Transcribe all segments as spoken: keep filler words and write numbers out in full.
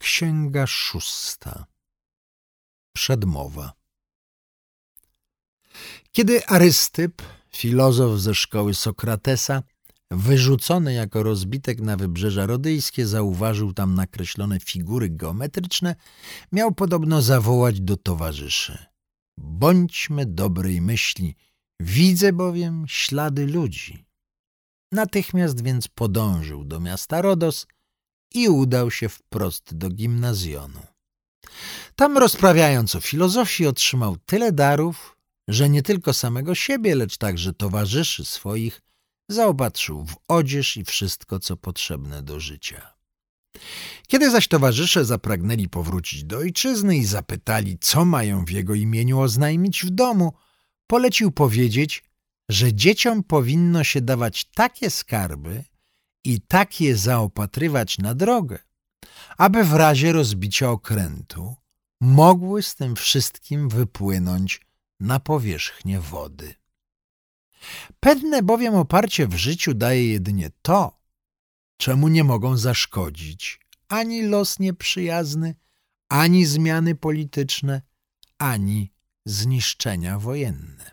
Księga szósta. Przedmowa. Kiedy Arystyp, filozof ze szkoły Sokratesa, wyrzucony jako rozbitek na wybrzeża rodyjskie, zauważył tam nakreślone figury geometryczne, miał podobno zawołać do towarzyszy: bądźmy dobrej myśli, widzę bowiem ślady ludzi. Natychmiast więc podążył do miasta Rodos i udał się wprost do gimnazjonu. Tam, rozprawiając o filozofii, otrzymał tyle darów, że nie tylko samego siebie, lecz także towarzyszy swoich zaopatrzył w odzież i wszystko, co potrzebne do życia. Kiedy zaś towarzysze zapragnęli powrócić do ojczyzny i zapytali, co mają w jego imieniu oznajmić w domu, polecił powiedzieć, że dzieciom powinno się dawać takie skarby i tak je zaopatrywać na drogę, aby w razie rozbicia okrętu mogły z tym wszystkim wypłynąć na powierzchnię wody. Pewne bowiem oparcie w życiu daje jedynie to, czemu nie mogą zaszkodzić ani los nieprzyjazny, ani zmiany polityczne, ani zniszczenia wojenne.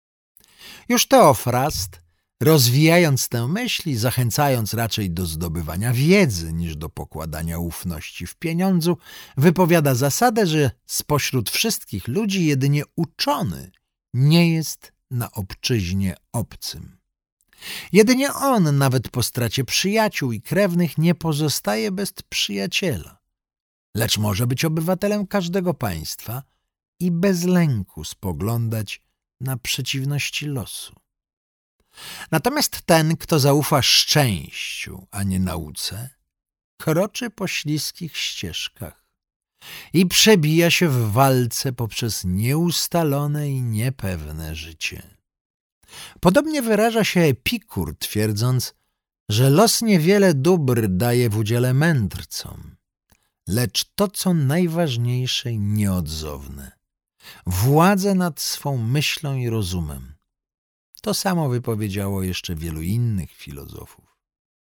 Już Teofrast, rozwijając tę myśl i zachęcając raczej do zdobywania wiedzy niż do pokładania ufności w pieniądzu, wypowiada zasadę, że spośród wszystkich ludzi jedynie uczony nie jest na obczyźnie obcym. Jedynie on, nawet po stracie przyjaciół i krewnych, nie pozostaje bez przyjaciela, lecz może być obywatelem każdego państwa i bez lęku spoglądać na przeciwności losu. Natomiast ten, kto zaufa szczęściu, a nie nauce, kroczy po śliskich ścieżkach i przebija się w walce poprzez nieustalone i niepewne życie. Podobnie wyraża się Epikur, twierdząc, że los niewiele dóbr daje w udziale mędrcom, lecz to, co najważniejsze i nieodzowne, władzę nad swą myślą i rozumem. To samo wypowiedziało jeszcze wielu innych filozofów.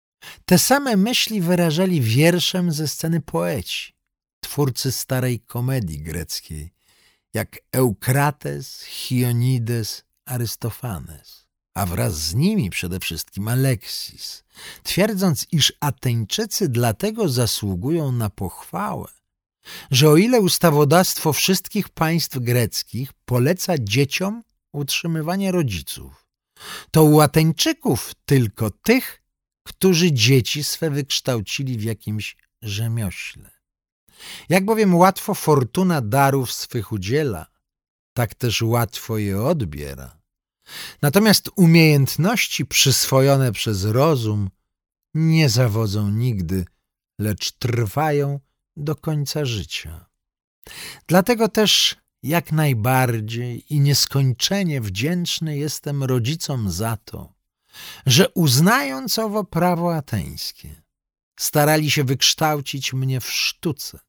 Te same myśli wyrażali wierszem ze sceny poeci, twórcy starej komedii greckiej, jak Eukrates, Chionides, Arystofanes, a wraz z nimi przede wszystkim Aleksis, twierdząc, iż Ateńczycy dlatego zasługują na pochwałę, że o ile ustawodawstwo wszystkich państw greckich poleca dzieciom utrzymywanie rodziców, to u Ateńczyków tylko tych, którzy dzieci swe wykształcili w jakimś rzemiośle. Jak bowiem łatwo fortuna darów swych udziela, tak też łatwo je odbiera. Natomiast umiejętności przyswojone przez rozum nie zawodzą nigdy, lecz trwają do końca życia. Dlatego też jak najbardziej i nieskończenie wdzięczny jestem rodzicom za to, że uznając owo prawo ateńskie, starali się wykształcić mnie w sztuce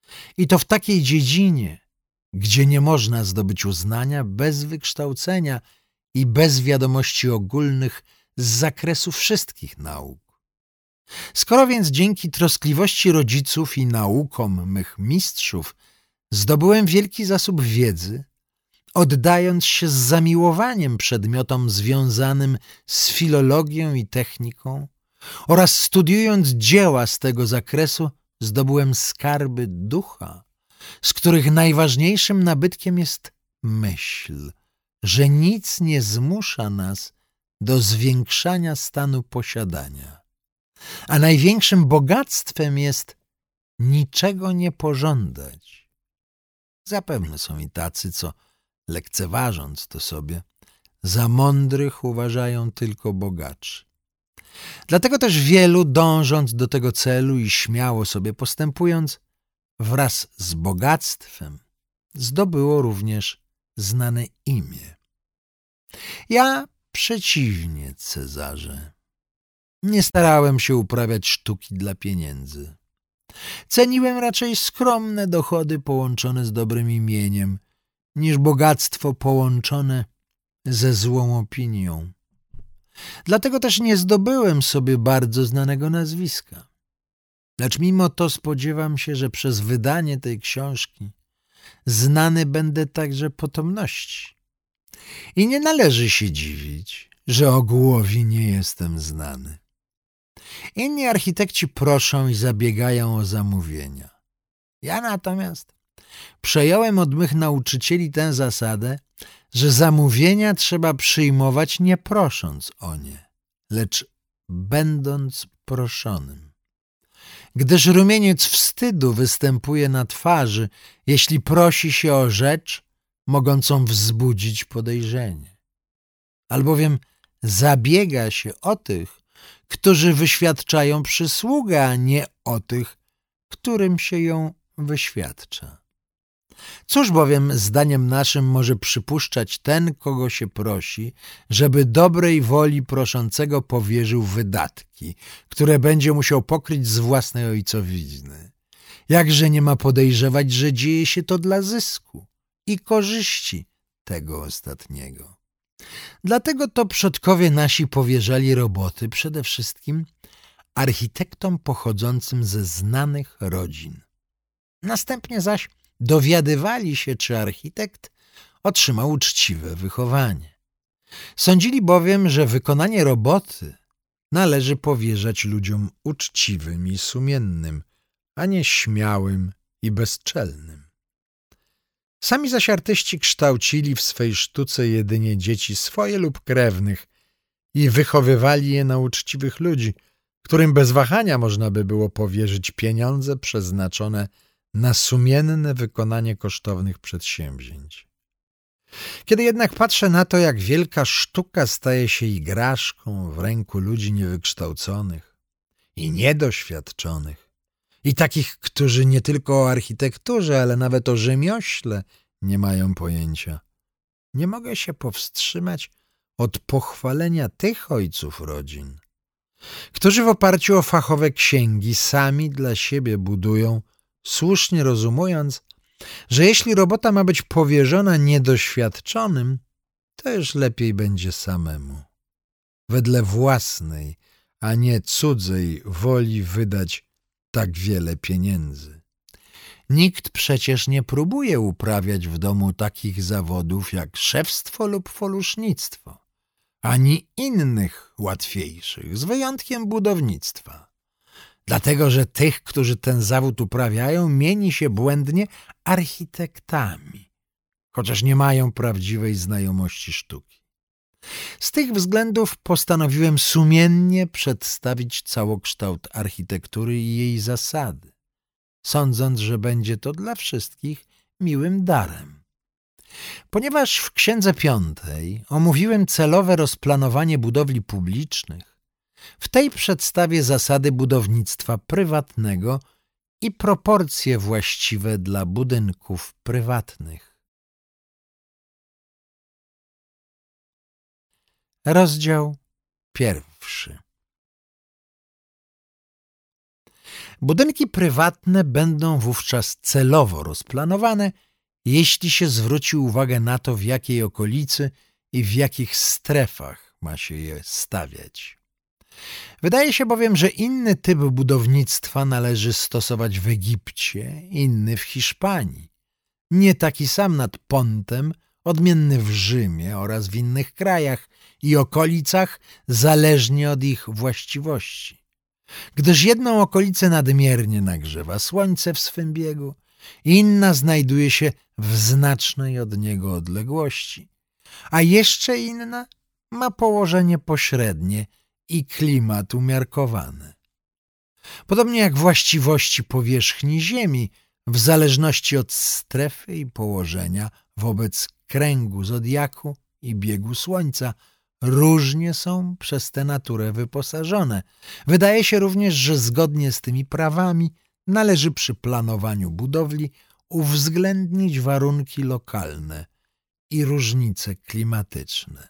i to w takiej dziedzinie, gdzie nie można zdobyć uznania bez wykształcenia i bez wiadomości ogólnych z zakresu wszystkich nauk. Skoro więc dzięki troskliwości rodziców i naukom mych mistrzów zdobyłem wielki zasób wiedzy, oddając się z zamiłowaniem przedmiotom związanym z filologią i techniką oraz studiując dzieła z tego zakresu, zdobyłem skarby ducha, z których najważniejszym nabytkiem jest myśl, że nic nie zmusza nas do zwiększania stanu posiadania, a największym bogactwem jest niczego nie pożądać. Zapewne są i tacy, co, lekceważąc to sobie, za mądrych uważają tylko bogaczy. Dlatego też wielu, dążąc do tego celu i śmiało sobie postępując, wraz z bogactwem zdobyło również znane imię. Ja przeciwnie, Cezarze, nie starałem się uprawiać sztuki dla pieniędzy. Ceniłem raczej skromne dochody połączone z dobrym imieniem, niż bogactwo połączone ze złą opinią. Dlatego też nie zdobyłem sobie bardzo znanego nazwiska. Lecz mimo to spodziewam się, że przez wydanie tej książki znany będę także potomności. I nie należy się dziwić, że ogółowi nie jestem znany. Inni architekci proszą i zabiegają o zamówienia. Ja natomiast przejąłem od mych nauczycieli tę zasadę, że zamówienia trzeba przyjmować nie prosząc o nie, lecz będąc proszonym. Gdyż rumieniec wstydu występuje na twarzy, jeśli prosi się o rzecz mogącą wzbudzić podejrzenie. Albowiem zabiega się o tych, którzy wyświadczają przysługę, a nie o tych, którym się ją wyświadcza. Cóż bowiem zdaniem naszym może przypuszczać ten, kogo się prosi, żeby dobrej woli proszącego powierzył wydatki, które będzie musiał pokryć z własnej ojcowizny? Jakże nie ma podejrzewać, że dzieje się to dla zysku i korzyści tego ostatniego. Dlatego to przodkowie nasi powierzali roboty przede wszystkim architektom pochodzącym ze znanych rodzin. Następnie zaś dowiadywali się, czy architekt otrzymał uczciwe wychowanie. Sądzili bowiem, że wykonanie roboty należy powierzać ludziom uczciwym i sumiennym, a nie śmiałym i bezczelnym. Sami zaś artyści kształcili w swej sztuce jedynie dzieci swoje lub krewnych i wychowywali je na uczciwych ludzi, którym bez wahania można by było powierzyć pieniądze przeznaczone na sumienne wykonanie kosztownych przedsięwzięć. Kiedy jednak patrzę na to, jak wielka sztuka staje się igraszką w ręku ludzi niewykształconych i niedoświadczonych, i takich, którzy nie tylko o architekturze, ale nawet o rzemiośle nie mają pojęcia, nie mogę się powstrzymać od pochwalenia tych ojców rodzin, którzy w oparciu o fachowe księgi sami dla siebie budują, słusznie rozumując, że jeśli robota ma być powierzona niedoświadczonym, to już lepiej będzie samemu, wedle własnej, a nie cudzej woli wydać tak wiele pieniędzy. Nikt przecież nie próbuje uprawiać w domu takich zawodów jak szewstwo lub folusznictwo, ani innych łatwiejszych, z wyjątkiem budownictwa. Dlatego, że tych, którzy ten zawód uprawiają, mieni się błędnie architektami, chociaż nie mają prawdziwej znajomości sztuki. Z tych względów postanowiłem sumiennie przedstawić całokształt architektury i jej zasady, sądząc, że będzie to dla wszystkich miłym darem. Ponieważ w Księdze Piątej omówiłem celowe rozplanowanie budowli publicznych, w tej przedstawię zasady budownictwa prywatnego i proporcje właściwe dla budynków prywatnych. Rozdział pierwszy. Budynki prywatne będą wówczas celowo rozplanowane, jeśli się zwróci uwagę na to, w jakiej okolicy i w jakich strefach ma się je stawiać. Wydaje się bowiem, że inny typ budownictwa należy stosować w Egipcie, inny w Hiszpanii, nie taki sam nad Pontem, odmienny w Rzymie oraz w innych krajach i okolicach, zależnie od ich właściwości. Gdyż jedną okolicę nadmiernie nagrzewa słońce w swym biegu, inna znajduje się w znacznej od niego odległości, a jeszcze inna ma położenie pośrednie i klimat umiarkowany. Podobnie jak właściwości powierzchni Ziemi, w zależności od strefy i położenia wobec kręgu zodiaku i biegu Słońca, różnie są przez tę naturę wyposażone. Wydaje się również, że zgodnie z tymi prawami należy przy planowaniu budowli uwzględnić warunki lokalne i różnice klimatyczne.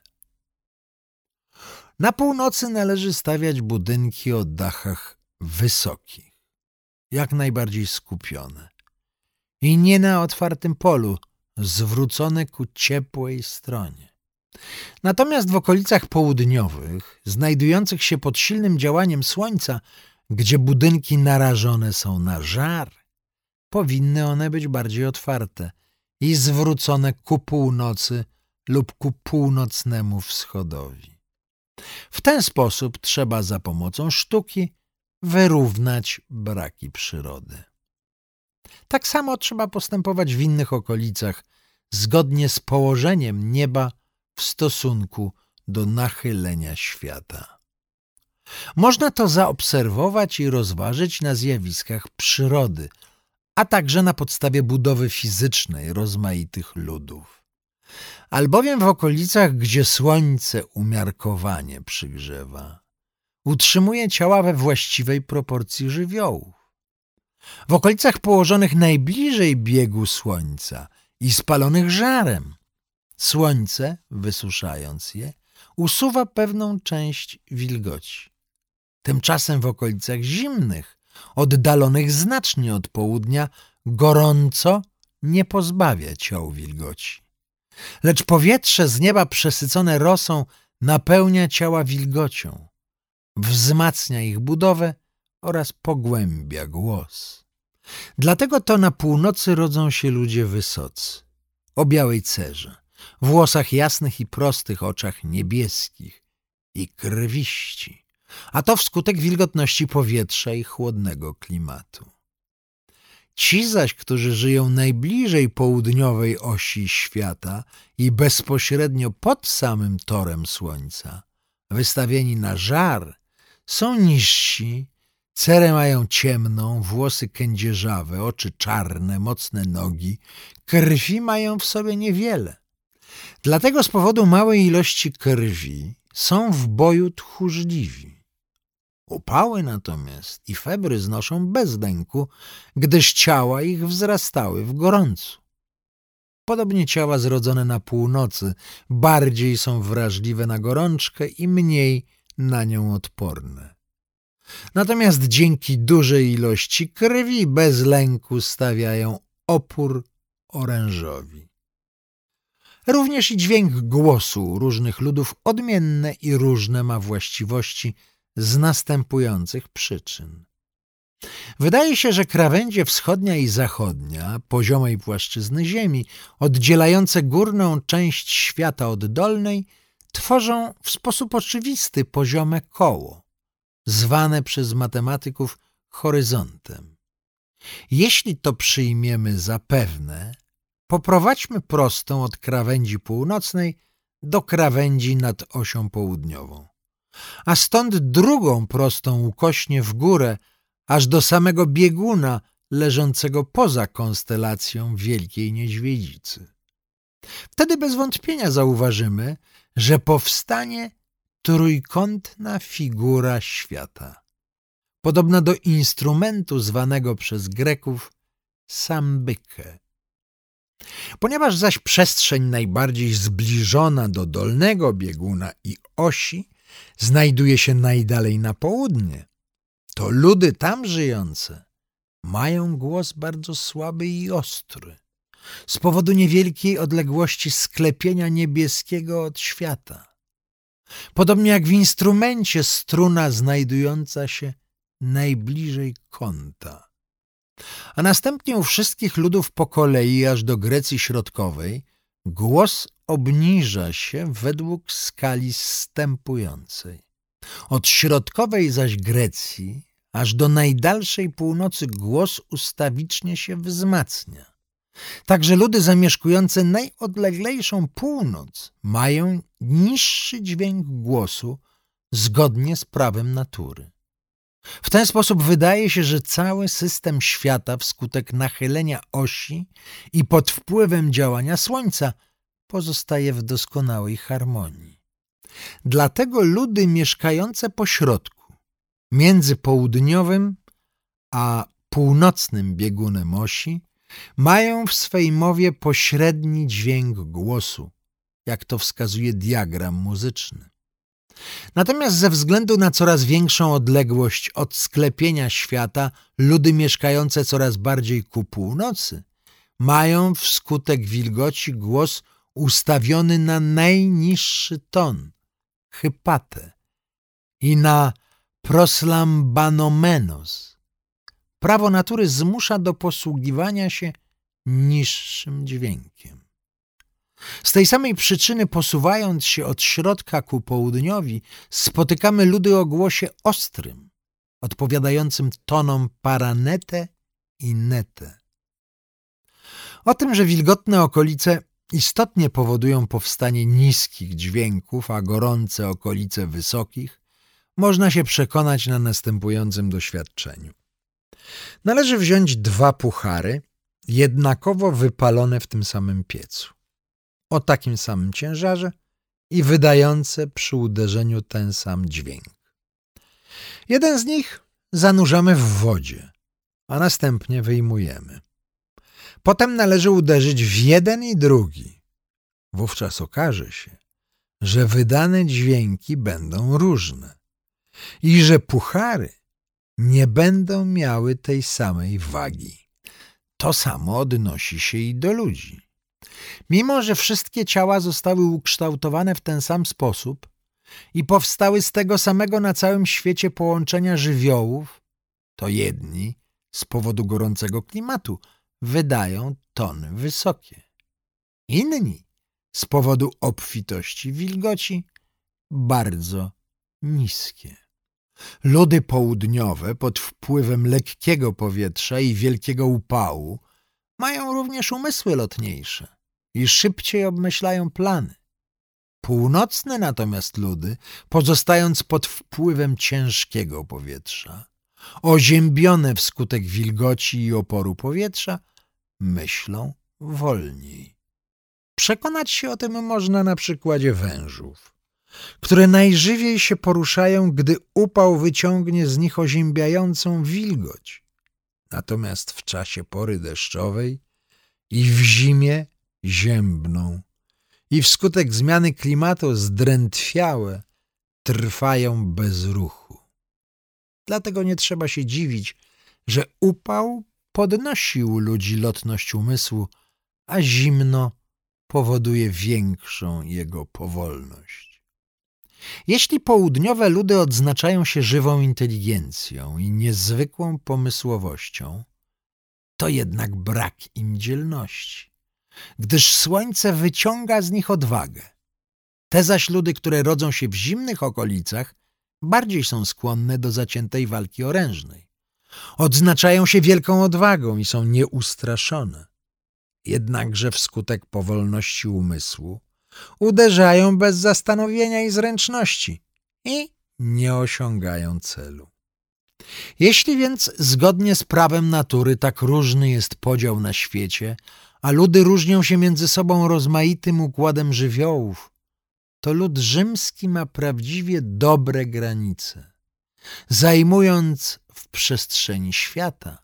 Na północy należy stawiać budynki o dachach wysokich, jak najbardziej skupione, i nie na otwartym polu, zwrócone ku ciepłej stronie. Natomiast w okolicach południowych, znajdujących się pod silnym działaniem słońca, gdzie budynki narażone są na żar, powinny one być bardziej otwarte i zwrócone ku północy lub ku północnemu wschodowi. W ten sposób trzeba za pomocą sztuki wyrównać braki przyrody. Tak samo trzeba postępować w innych okolicach, zgodnie z położeniem nieba w stosunku do nachylenia świata. Można to zaobserwować i rozważyć na zjawiskach przyrody, a także na podstawie budowy fizycznej rozmaitych ludów. Albowiem w okolicach, gdzie słońce umiarkowanie przygrzewa, utrzymuje ciała we właściwej proporcji żywiołów. W okolicach położonych najbliżej biegu słońca i spalonych żarem, słońce, wysuszając je, usuwa pewną część wilgoci. Tymczasem w okolicach zimnych, oddalonych znacznie od południa, gorąco nie pozbawia ciał wilgoci. Lecz powietrze z nieba przesycone rosą napełnia ciała wilgocią, wzmacnia ich budowę oraz pogłębia głos. Dlatego to na północy rodzą się ludzie wysocy, o białej cerze, włosach jasnych i prostych, oczach niebieskich i krwiści, a to wskutek wilgotności powietrza i chłodnego klimatu. Ci zaś, którzy żyją najbliżej południowej osi świata i bezpośrednio pod samym torem słońca, wystawieni na żar, są niżsi, cerę mają ciemną, włosy kędzierzawe, oczy czarne, mocne nogi, krwi mają w sobie niewiele. Dlatego z powodu małej ilości krwi są w boju tchórzliwi. Upały natomiast i febry znoszą bez lęku, gdyż ciała ich wzrastały w gorącu. Podobnie ciała zrodzone na północy bardziej są wrażliwe na gorączkę i mniej na nią odporne. Natomiast dzięki dużej ilości krwi bez lęku stawiają opór orężowi. Również i dźwięk głosu różnych ludów odmienne i różne ma właściwości z następujących przyczyn. Wydaje się, że krawędzie wschodnia i zachodnia poziomej płaszczyzny ziemi, oddzielające górną część świata od dolnej, tworzą w sposób oczywisty poziome koło, zwane przez matematyków horyzontem. Jeśli to przyjmiemy za pewne, poprowadźmy prostą od krawędzi północnej do krawędzi nad osią południową, a stąd drugą prostą ukośnie w górę, aż do samego bieguna leżącego poza konstelacją Wielkiej Niedźwiedzicy. Wtedy bez wątpienia zauważymy, że powstanie trójkątna figura świata, podobna do instrumentu zwanego przez Greków sambykę. Ponieważ zaś przestrzeń najbardziej zbliżona do dolnego bieguna i osi znajduje się najdalej na południe, to ludy tam żyjące mają głos bardzo słaby i ostry, z powodu niewielkiej odległości sklepienia niebieskiego od świata. Podobnie jak w instrumencie struna znajdująca się najbliżej kąta. A następnie u wszystkich ludów po kolei aż do Grecji Środkowej głos obniża się według skali zstępującej. Od środkowej zaś Grecji aż do najdalszej północy głos ustawicznie się wzmacnia. Także ludy zamieszkujące najodleglejszą północ mają niższy dźwięk głosu zgodnie z prawem natury. W ten sposób wydaje się, że cały system świata wskutek nachylenia osi i pod wpływem działania Słońca pozostaje w doskonałej harmonii. Dlatego ludy mieszkające po środku, między południowym a północnym biegunem osi, mają w swej mowie pośredni dźwięk głosu, jak to wskazuje diagram muzyczny. Natomiast ze względu na coraz większą odległość od sklepienia świata, ludy mieszkające coraz bardziej ku północy mają wskutek wilgoci głos ustawiony na najniższy ton, hypatę, i na proslambanomenos. Prawo natury zmusza do posługiwania się niższym dźwiękiem. Z tej samej przyczyny, posuwając się od środka ku południowi, spotykamy ludy o głosie ostrym, odpowiadającym tonom paranete i nete. O tym, że wilgotne okolice istotnie powodują powstanie niskich dźwięków, a gorące okolice wysokich, można się przekonać na następującym doświadczeniu. Należy wziąć dwa puchary, jednakowo wypalone w tym samym piecu, o takim samym ciężarze i wydające przy uderzeniu ten sam dźwięk. Jeden z nich zanurzamy w wodzie, a następnie wyjmujemy. Potem należy uderzyć w jeden i drugi. Wówczas okaże się, że wydane dźwięki będą różne i że puchary nie będą miały tej samej wagi. To samo odnosi się i do ludzi. Mimo że wszystkie ciała zostały ukształtowane w ten sam sposób i powstały z tego samego na całym świecie połączenia żywiołów, to jedni z powodu gorącego klimatu wydają tony wysokie, inni z powodu obfitości wilgoci bardzo niskie. Ludy południowe pod wpływem lekkiego powietrza i wielkiego upału mają również umysły lotniejsze i szybciej obmyślają plany. Północne natomiast ludy, pozostając pod wpływem ciężkiego powietrza, oziębione wskutek wilgoci i oporu powietrza, myślą wolniej. Przekonać się o tym można na przykładzie wężów, które najżywiej się poruszają, gdy upał wyciągnie z nich oziębiającą wilgoć. Natomiast w czasie pory deszczowej i w zimie ziębną i wskutek zmiany klimatu zdrętwiałe trwają bez ruchu. Dlatego nie trzeba się dziwić, że upał podnosi u ludzi lotność umysłu, a zimno powoduje większą jego powolność. Jeśli południowe ludy odznaczają się żywą inteligencją i niezwykłą pomysłowością, to jednak brak im dzielności, gdyż słońce wyciąga z nich odwagę. Te zaś ludy, które rodzą się w zimnych okolicach, bardziej są skłonne do zaciętej walki orężnej. Odznaczają się wielką odwagą i są nieustraszone. Jednakże wskutek powolności umysłu uderzają bez zastanowienia i zręczności i nie osiągają celu. Jeśli więc zgodnie z prawem natury tak różny jest podział na świecie, a ludy różnią się między sobą rozmaitym układem żywiołów, to lud rzymski ma prawdziwie dobre granice, zajmując w przestrzeni świata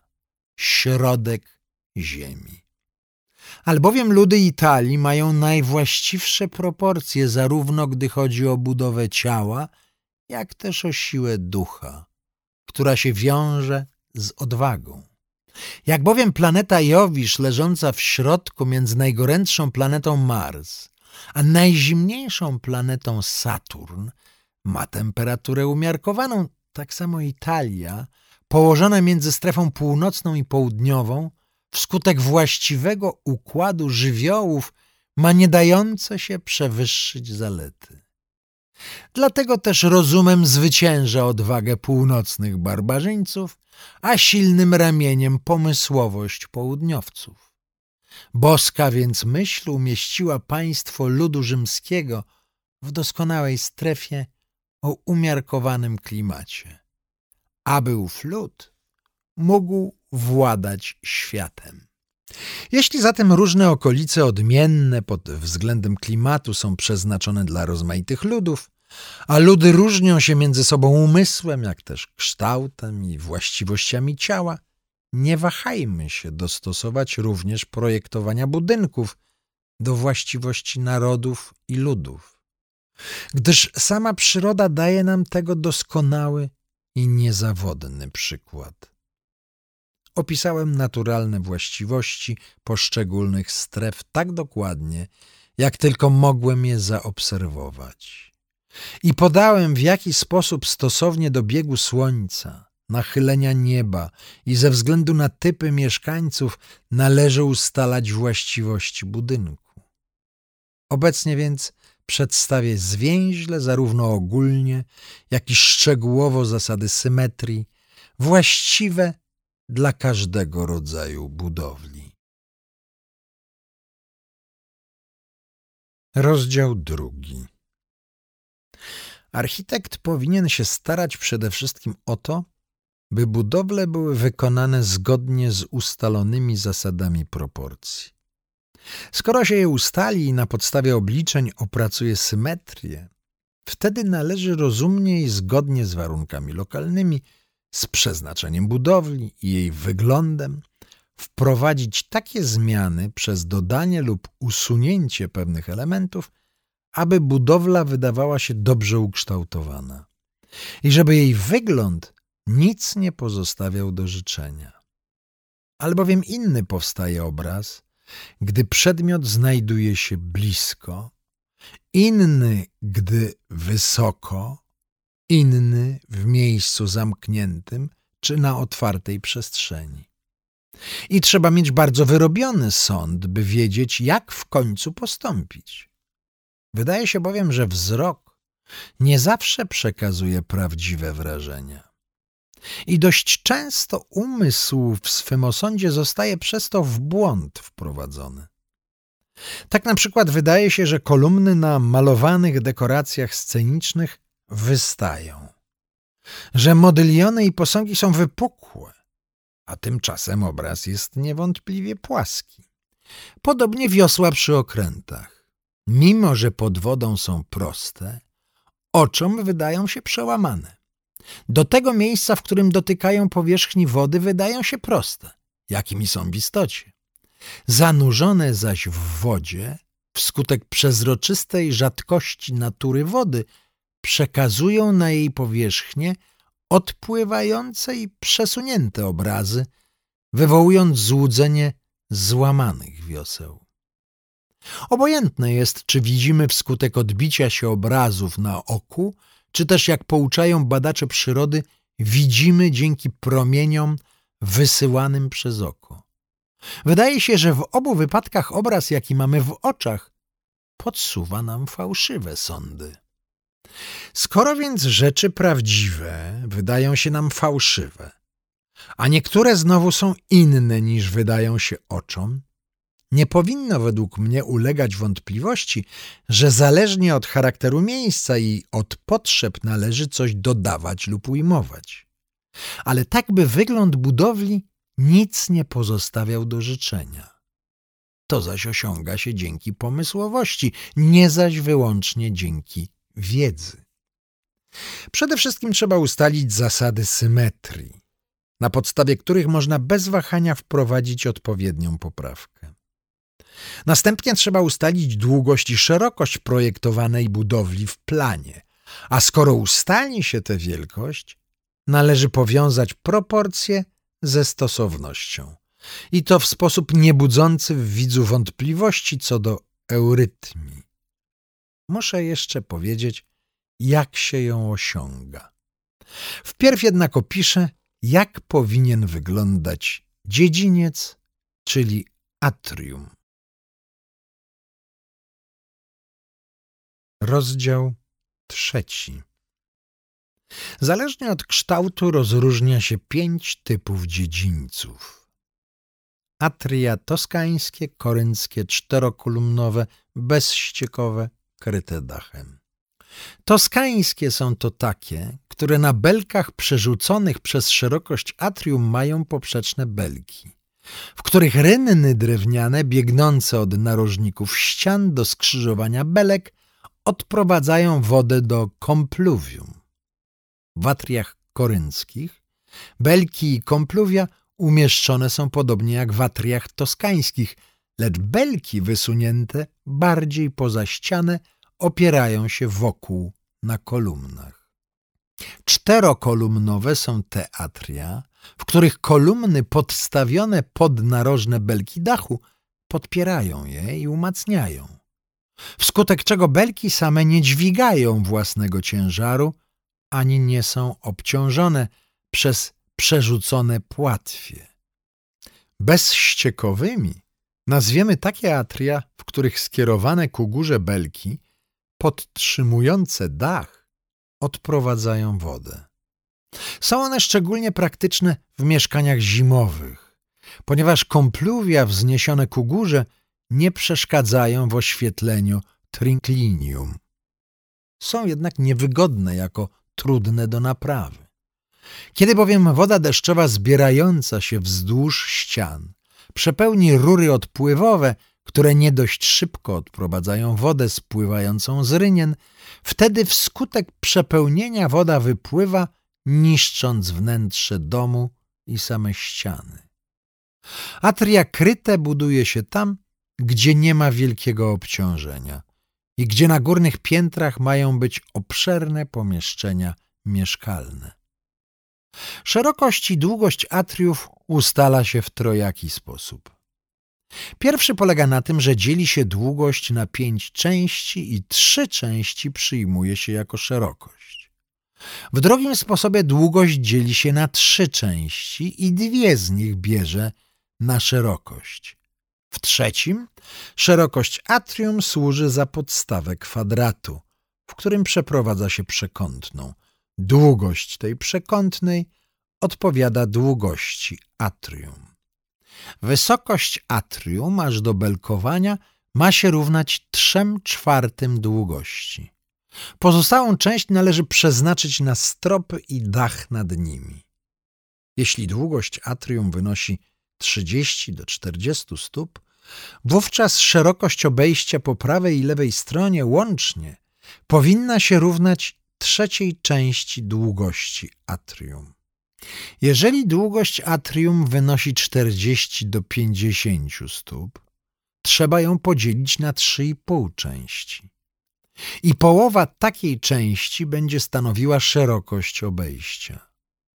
środek ziemi. Albowiem ludy Italii mają najwłaściwsze proporcje, zarówno gdy chodzi o budowę ciała, jak też o siłę ducha, która się wiąże z odwagą. Jak bowiem planeta Jowisz, leżąca w środku między najgorętszą planetą Mars a najzimniejszą planetą Saturn, ma temperaturę umiarkowaną, tak samo Italia, położona między strefą północną i południową, wskutek właściwego układu żywiołów ma nie dające się przewyższyć zalety. Dlatego też rozumem zwycięża odwagę północnych barbarzyńców, a silnym ramieniem pomysłowość południowców. Boska więc myśl umieściła państwo ludu rzymskiego w doskonałej strefie o umiarkowanym klimacie, aby ów lud mógł władać światem. Jeśli zatem różne okolice odmienne pod względem klimatu są przeznaczone dla rozmaitych ludów, a ludy różnią się między sobą umysłem, jak też kształtem i właściwościami ciała, nie wahajmy się dostosować również projektowania budynków do właściwości narodów i ludów, gdyż sama przyroda daje nam tego doskonały i niezawodny przykład. Opisałem naturalne właściwości poszczególnych stref tak dokładnie, jak tylko mogłem je zaobserwować. I podałem, w jaki sposób stosownie do biegu słońca, nachylenia nieba i ze względu na typy mieszkańców należy ustalać właściwości budynku. Obecnie więc przedstawię zwięźle zarówno ogólnie, jak i szczegółowo zasady symetrii, właściwe dla każdego rodzaju budowli. Rozdział drugi. Architekt powinien się starać przede wszystkim o to, by budowle były wykonane zgodnie z ustalonymi zasadami proporcji. Skoro się je ustali i na podstawie obliczeń opracuje symetrię, wtedy należy rozumnie i zgodnie z warunkami lokalnymi, z przeznaczeniem budowli i jej wyglądem, wprowadzić takie zmiany przez dodanie lub usunięcie pewnych elementów, aby budowla wydawała się dobrze ukształtowana i żeby jej wygląd nic nie pozostawiał do życzenia. Albowiem inny powstaje obraz, gdy przedmiot znajduje się blisko, inny, gdy wysoko, inny w miejscu zamkniętym czy na otwartej przestrzeni. I trzeba mieć bardzo wyrobiony sąd, by wiedzieć, jak w końcu postąpić. Wydaje się bowiem, że wzrok nie zawsze przekazuje prawdziwe wrażenia. I dość często umysł w swym osądzie zostaje przez to w błąd wprowadzony. Tak na przykład wydaje się, że kolumny na malowanych dekoracjach scenicznych wystają, że modyliony i posągi są wypukłe, a tymczasem obraz jest niewątpliwie płaski. Podobnie wiosła przy okrętach. Mimo że pod wodą są proste, oczom wydają się przełamane. Do tego miejsca, w którym dotykają powierzchni wody, wydają się proste, jakimi są w istocie. Zanurzone zaś w wodzie, wskutek przezroczystej rzadkości natury wody, przekazują na jej powierzchnię odpływające i przesunięte obrazy, wywołując złudzenie złamanych wioseł. Obojętne jest, czy widzimy wskutek odbicia się obrazów na oku, czy też, jak pouczają badacze przyrody, widzimy dzięki promieniom wysyłanym przez oko. Wydaje się, że w obu wypadkach obraz, jaki mamy w oczach, podsuwa nam fałszywe sądy. Skoro więc rzeczy prawdziwe wydają się nam fałszywe, a niektóre znowu są inne niż wydają się oczom, nie powinno według mnie ulegać wątpliwości, że zależnie od charakteru miejsca i od potrzeb należy coś dodawać lub ujmować. Ale tak, by wygląd budowli nic nie pozostawiał do życzenia. To zaś osiąga się dzięki pomysłowości, nie zaś wyłącznie dzięki wiedzy. Przede wszystkim trzeba ustalić zasady symetrii, na podstawie których można bez wahania wprowadzić odpowiednią poprawkę. Następnie trzeba ustalić długość i szerokość projektowanej budowli w planie, a skoro ustali się tę wielkość, należy powiązać proporcje ze stosownością i to w sposób niebudzący w widzu wątpliwości co do eurytmii. Muszę jeszcze powiedzieć, jak się ją osiąga. Wpierw jednak opiszę, jak powinien wyglądać dziedziniec, czyli atrium. Rozdział trzeci. Zależnie od kształtu rozróżnia się pięć typów dziedzińców. Atria toskańskie, korynckie, czterokolumnowe, bezściekowe, kryte dachem. Toskańskie są to takie, które na belkach przerzuconych przez szerokość atrium mają poprzeczne belki, w których rynny drewniane biegnące od narożników ścian do skrzyżowania belek odprowadzają wodę do kompluwium. W atriach korynckich belki i kompluwia umieszczone są podobnie jak w atriach toskańskich, lecz belki wysunięte bardziej poza ścianę opierają się wokół na kolumnach. Czterokolumnowe są te atria, w których kolumny podstawione pod narożne belki dachu podpierają je i umacniają. wskutek czego belki same nie dźwigają własnego ciężaru, ani nie są obciążone przez przerzucone płatwie. Bezściekowymi nazwiemy takie atria, w których skierowane ku górze belki, podtrzymujące dach, odprowadzają wodę. Są one szczególnie praktyczne w mieszkaniach zimowych, ponieważ kompluwia wzniesione ku górze nie przeszkadzają w oświetleniu triclinium. Są jednak niewygodne jako trudne do naprawy. Kiedy bowiem woda deszczowa zbierająca się wzdłuż ścian przepełni rury odpływowe, które nie dość szybko odprowadzają wodę spływającą z rynien, wtedy wskutek przepełnienia woda wypływa, niszcząc wnętrze domu i same ściany. Atria kryte buduje się tam, gdzie nie ma wielkiego obciążenia i gdzie na górnych piętrach mają być obszerne pomieszczenia mieszkalne. Szerokość i długość atriów ustala się w trojaki sposób. Pierwszy polega na tym, że dzieli się długość na pięć części i trzy części przyjmuje się jako szerokość. W drugim sposobie długość dzieli się na trzy części i dwie z nich bierze na szerokość. W trzecim szerokość atrium służy za podstawę kwadratu, w którym przeprowadza się przekątną. Długość tej przekątnej odpowiada długości atrium. Wysokość atrium aż do belkowania ma się równać trzem czwartym długości. Pozostałą część należy przeznaczyć na stropy i dach nad nimi. Jeśli długość atrium wynosi trzydzieści do czterdziestu stóp, wówczas szerokość obejścia po prawej i lewej stronie łącznie powinna się równać trzeciej części długości atrium. Jeżeli długość atrium wynosi czterdzieści do pięćdziesięciu stóp, trzeba ją podzielić na trzy i pół części. I połowa takiej części będzie stanowiła szerokość obejścia.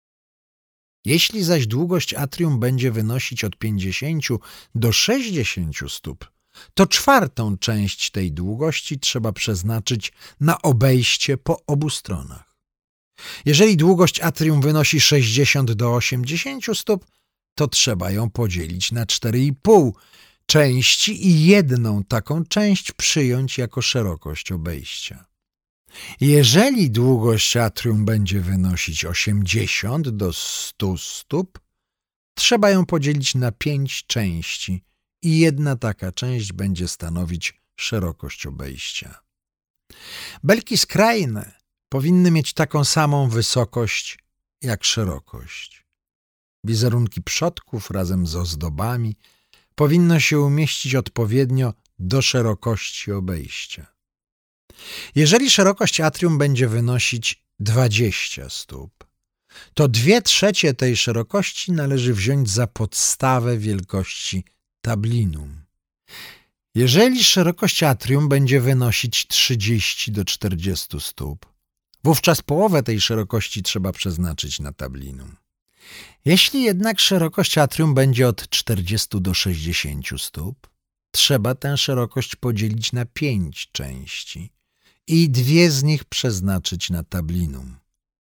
Jeśli zaś długość atrium będzie wynosić od pięćdziesięciu do sześćdziesięciu stóp, to czwartą część tej długości trzeba przeznaczyć na obejście po obu stronach. Jeżeli długość atrium wynosi sześćdziesiąt do osiemdziesięciu stóp, to trzeba ją podzielić na cztery i pół części i jedną taką część przyjąć jako szerokość obejścia. Jeżeli długość atrium będzie wynosić osiemdziesiąt do stu stóp, trzeba ją podzielić na pięć części i jedna taka część będzie stanowić szerokość obejścia. Belki skrajne powinny mieć taką samą wysokość jak szerokość. Wizerunki przodków razem z ozdobami powinno się umieścić odpowiednio do szerokości obejścia. Jeżeli szerokość atrium będzie wynosić dwadzieścia stóp, to dwie trzecie tej szerokości należy wziąć za podstawę wielkości tablinum. Jeżeli szerokość atrium będzie wynosić trzydzieści do czterdziestu stóp, wówczas połowę tej szerokości trzeba przeznaczyć na tablinum. Jeśli jednak szerokość atrium będzie od czterdziestu do sześćdziesięciu stóp, trzeba tę szerokość podzielić na pięć części i dwie z nich przeznaczyć na tablinum.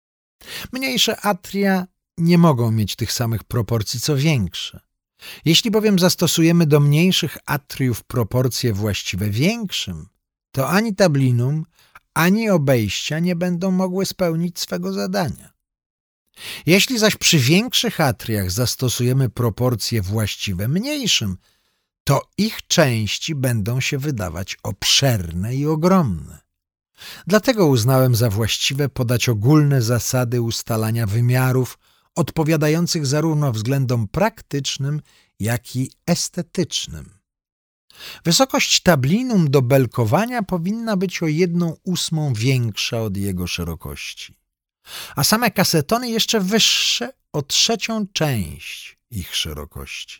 Mniejsze atria nie mogą mieć tych samych proporcji co większe. Jeśli bowiem zastosujemy do mniejszych atriów proporcje właściwe większym, to ani tablinum, ani obejścia nie będą mogły spełnić swego zadania. Jeśli zaś przy większych atriach zastosujemy proporcje właściwe mniejszym, to ich części będą się wydawać obszerne i ogromne. Dlatego uznałem za właściwe podać ogólne zasady ustalania wymiarów odpowiadających zarówno względom praktycznym, jak i estetycznym. Wysokość tablinum do belkowania powinna być o jedną ósmą większa od jego szerokości, a same kasetony jeszcze wyższe o trzecią część ich szerokości.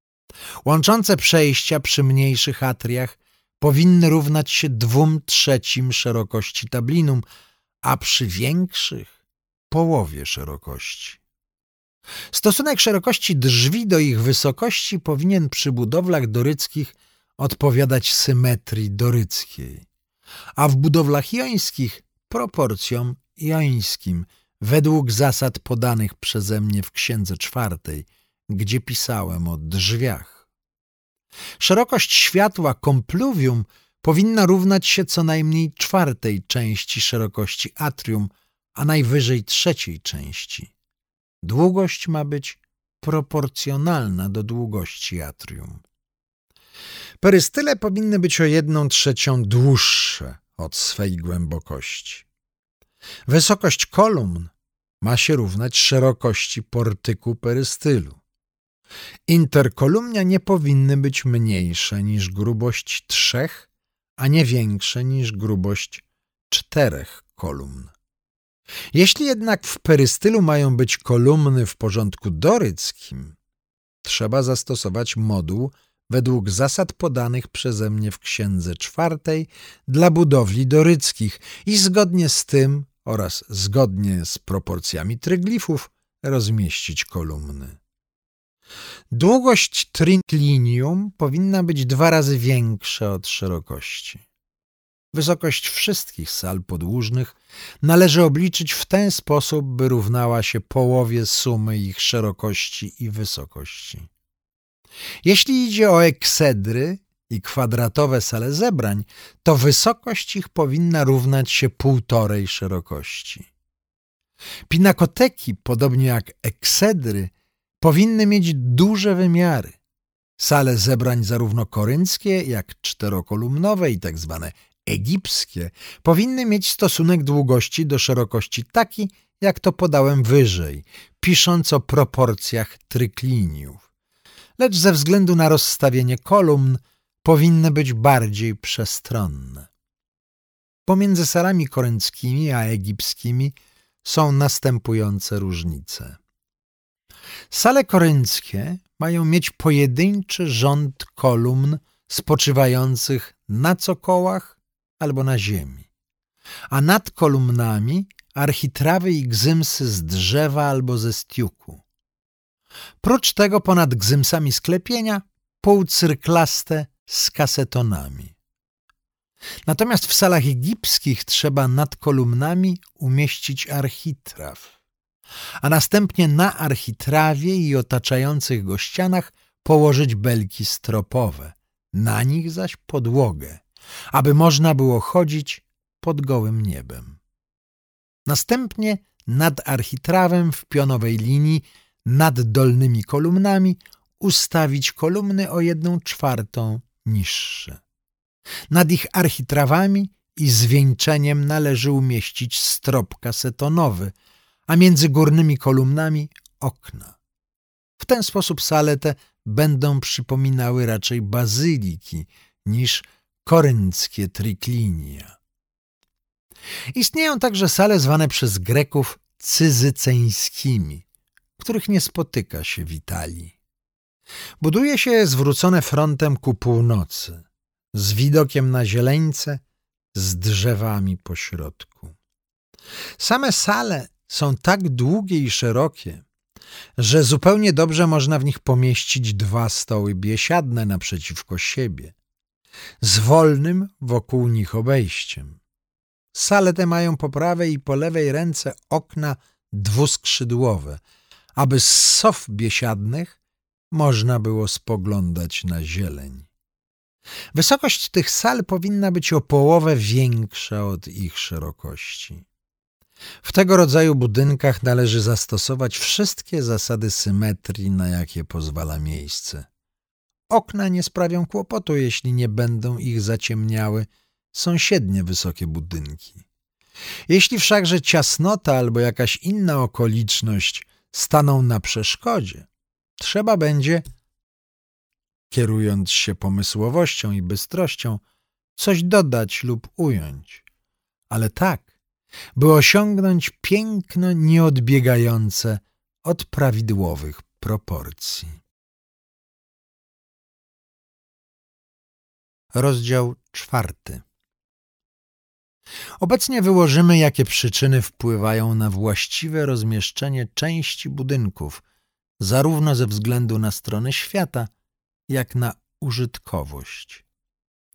Łączące przejścia przy mniejszych atriach powinny równać się dwóm trzecim szerokości tablinum, a przy większych połowie szerokości. Stosunek szerokości drzwi do ich wysokości powinien przy budowlach doryckich odpowiadać symetrii doryckiej, a w budowlach jońskich proporcjom jońskim, według zasad podanych przeze mnie w księdze czwartej, gdzie pisałem o drzwiach. Szerokość światła kompluwium powinna równać się co najmniej czwartej części szerokości atrium, a najwyżej trzeciej części. Długość ma być proporcjonalna do długości atrium. Perystyle powinny być o jedną trzecią dłuższe od swej głębokości. Wysokość kolumn ma się równać szerokości portyku perystylu. Interkolumnia nie powinny być mniejsze niż grubość trzech, a nie większe niż grubość czterech kolumn. Jeśli jednak w perystylu mają być kolumny w porządku doryckim, trzeba zastosować moduł według zasad podanych przeze mnie w księdze czwartej dla budowli doryckich i zgodnie z tym oraz zgodnie z proporcjami tryglifów rozmieścić kolumny. Długość triclinium powinna być dwa razy większa od szerokości. Wysokość wszystkich sal podłużnych należy obliczyć w ten sposób, by równała się połowie sumy ich szerokości i wysokości. Jeśli idzie o eksedry i kwadratowe sale zebrań, to wysokość ich powinna równać się półtorej szerokości. Pinakoteki, podobnie jak eksedry, powinny mieć duże wymiary. Sale zebrań zarówno korynckie, jak czterokolumnowe i tak zwane egipskie powinny mieć stosunek długości do szerokości taki, jak to podałem wyżej, pisząc o proporcjach trykliniów. Lecz ze względu na rozstawienie kolumn powinny być bardziej przestronne. Pomiędzy salami korynckimi a egipskimi są następujące różnice. Sale korynckie mają mieć pojedynczy rząd kolumn spoczywających na cokołach albo na ziemi, a nad kolumnami architrawy i gzymsy z drzewa albo ze stiuku. Prócz tego ponad gzymsami sklepienia półcyrklaste z kasetonami. Natomiast w salach egipskich trzeba nad kolumnami umieścić architraw, a następnie na architrawie i otaczających go ścianach położyć belki stropowe, na nich zaś podłogę, aby można było chodzić pod gołym niebem. Następnie nad architrawem w pionowej linii nad dolnymi kolumnami ustawić kolumny o jedną czwartą niższe. Nad ich architrawami i zwieńczeniem należy umieścić strop kasetonowy, a między górnymi kolumnami okna. W ten sposób sale te będą przypominały raczej bazyliki niż korynckie triklinia. Istnieją także sale zwane przez Greków cyzyceńskimi, których nie spotyka się w Italii. Buduje się je zwrócone frontem ku północy, z widokiem na zieleńce, z drzewami po środku. Same sale są tak długie i szerokie, że zupełnie dobrze można w nich pomieścić dwa stoły biesiadne naprzeciwko siebie, z wolnym wokół nich obejściem. Sale te mają po prawej i po lewej ręce okna dwuskrzydłowe, aby z sof biesiadnych można było spoglądać na zieleń. Wysokość tych sal powinna być o połowę większa od ich szerokości. W tego rodzaju budynkach należy zastosować wszystkie zasady symetrii, na jakie pozwala miejsce. Okna nie sprawią kłopotu, jeśli nie będą ich zaciemniały sąsiednie wysokie budynki. Jeśli wszakże ciasnota albo jakaś inna okoliczność staną na przeszkodzie, trzeba będzie, kierując się pomysłowością i bystrością, coś dodać lub ująć, ale tak, by osiągnąć piękno nieodbiegające od prawidłowych proporcji. Rozdział czwarty. Obecnie wyłożymy, jakie przyczyny wpływają na właściwe rozmieszczenie części budynków, zarówno ze względu na stronę świata, jak na użytkowość.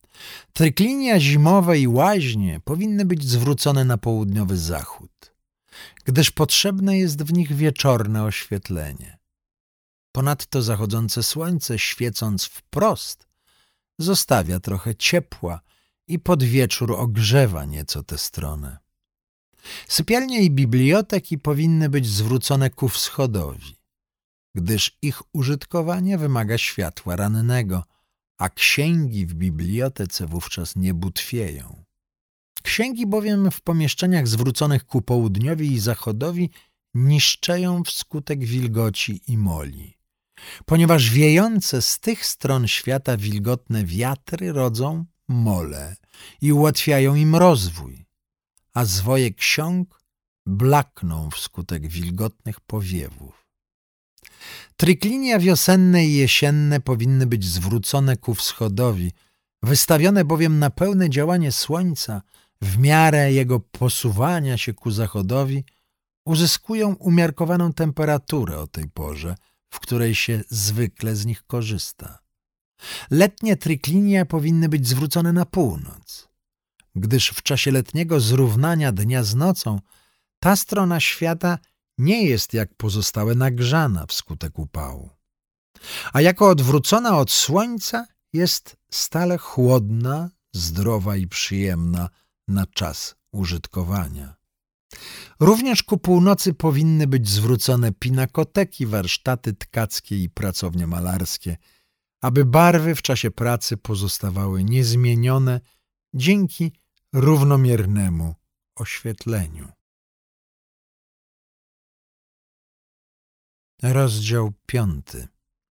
Tryklinia zimowe i łaźnie powinny być zwrócone na południowy zachód, gdyż potrzebne jest w nich wieczorne oświetlenie. Ponadto zachodzące słońce, świecąc wprost, zostawia trochę ciepła i pod wieczór ogrzewa nieco tę stronę. Sypialnie i biblioteki powinny być zwrócone ku wschodowi, gdyż ich użytkowanie wymaga światła rannego, a księgi w bibliotece wówczas nie butwieją. Księgi bowiem w pomieszczeniach zwróconych ku południowi i zachodowi niszczeją wskutek wilgoci i moli, ponieważ wiejące z tych stron świata wilgotne wiatry rodzą mole i ułatwiają im rozwój, a zwoje ksiąg blakną wskutek wilgotnych powiewów. Tryklinia wiosenne i jesienne powinny być zwrócone ku wschodowi, wystawione bowiem na pełne działanie słońca w miarę jego posuwania się ku zachodowi, uzyskują umiarkowaną temperaturę o tej porze, w której się zwykle z nich korzysta. Letnie tryklinia powinny być zwrócone na północ, gdyż w czasie letniego zrównania dnia z nocą ta strona świata nie jest jak pozostałe nagrzana wskutek upału, a jako odwrócona od słońca jest stale chłodna, zdrowa i przyjemna na czas użytkowania. Również ku północy powinny być zwrócone pinakoteki, warsztaty tkackie i pracownie malarskie, aby barwy w czasie pracy pozostawały niezmienione dzięki równomiernemu oświetleniu. Rozdział piąty.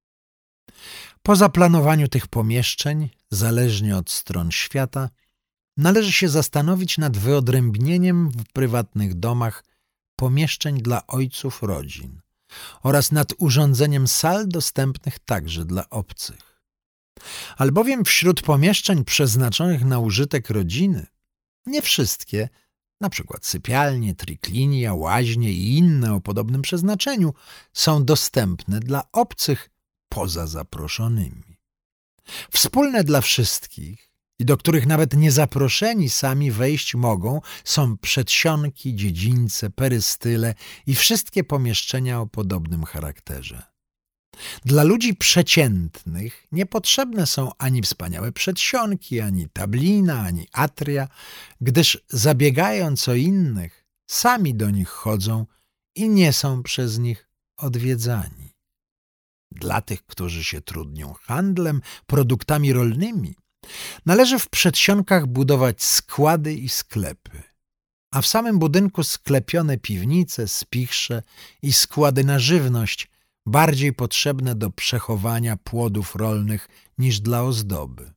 Po zaplanowaniu tych pomieszczeń, zależnie od stron świata, należy się zastanowić nad wyodrębnieniem w prywatnych domach pomieszczeń dla ojców rodzin oraz nad urządzeniem sal dostępnych także dla obcych. Albowiem wśród pomieszczeń przeznaczonych na użytek rodziny nie wszystkie, na przykład sypialnie, tryklinia, łaźnie i inne o podobnym przeznaczeniu, są dostępne dla obcych poza zaproszonymi. Wspólne dla wszystkich i do których nawet niezaproszeni sami wejść mogą, są przedsionki, dziedzińce, perystyle i wszystkie pomieszczenia o podobnym charakterze. Dla ludzi przeciętnych niepotrzebne są ani wspaniałe przedsionki, ani tablina, ani atria, gdyż zabiegając o innych, sami do nich chodzą i nie są przez nich odwiedzani. Dla tych, którzy się trudnią handlem, produktami rolnymi, należy w przedsionkach budować składy i sklepy, a w samym budynku sklepione piwnice, spichrze i składy na żywność, bardziej potrzebne do przechowania płodów rolnych niż dla ozdoby.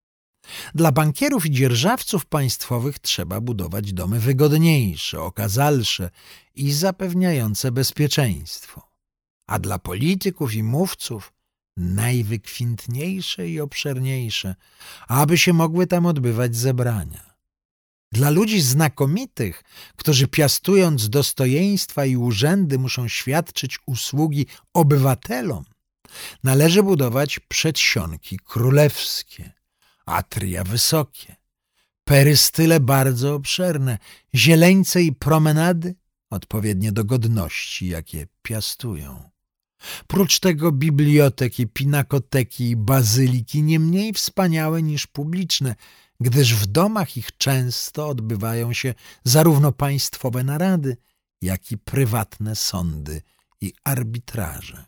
Dla bankierów i dzierżawców państwowych trzeba budować domy wygodniejsze, okazalsze i zapewniające bezpieczeństwo, a dla polityków i mówców najwykwintniejsze i obszerniejsze, aby się mogły tam odbywać zebrania. Dla ludzi znakomitych, którzy piastując dostojeństwa i urzędy muszą świadczyć usługi obywatelom, należy budować przedsionki królewskie, atria wysokie, perystyle bardzo obszerne, zieleńce i promenady odpowiednie do godności, jakie piastują. Prócz tego biblioteki, pinakoteki i bazyliki nie mniej wspaniałe niż publiczne, gdyż w domach ich często odbywają się zarówno państwowe narady, jak i prywatne sądy i arbitraże.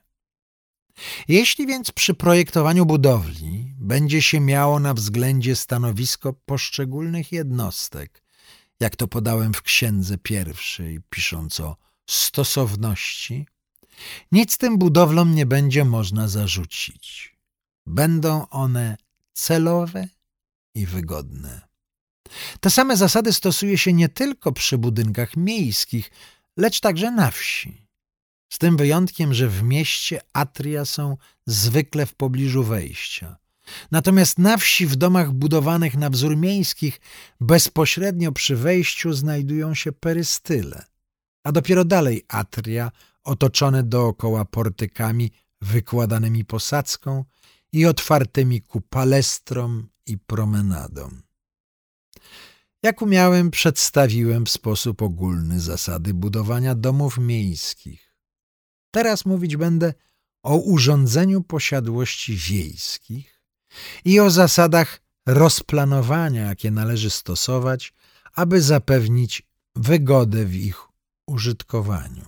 Jeśli więc przy projektowaniu budowli będzie się miało na względzie stanowisko poszczególnych jednostek, jak to podałem w księdze pierwszej, pisząc o stosowności, nic tym budowlom nie będzie można zarzucić. Będą one celowe i wygodne. Te same zasady stosuje się nie tylko przy budynkach miejskich, lecz także na wsi. Z tym wyjątkiem, że w mieście atria są zwykle w pobliżu wejścia. Natomiast na wsi w domach budowanych na wzór miejskich bezpośrednio przy wejściu znajdują się perystyle, a dopiero dalej atria otoczone dookoła portykami wykładanymi posadzką i otwartymi ku palestrom i promenadą. Jak umiałem, przedstawiłem w sposób ogólny zasady budowania domów miejskich. Teraz mówić będę o urządzeniu posiadłości wiejskich i o zasadach rozplanowania, jakie należy stosować, aby zapewnić wygodę w ich użytkowaniu.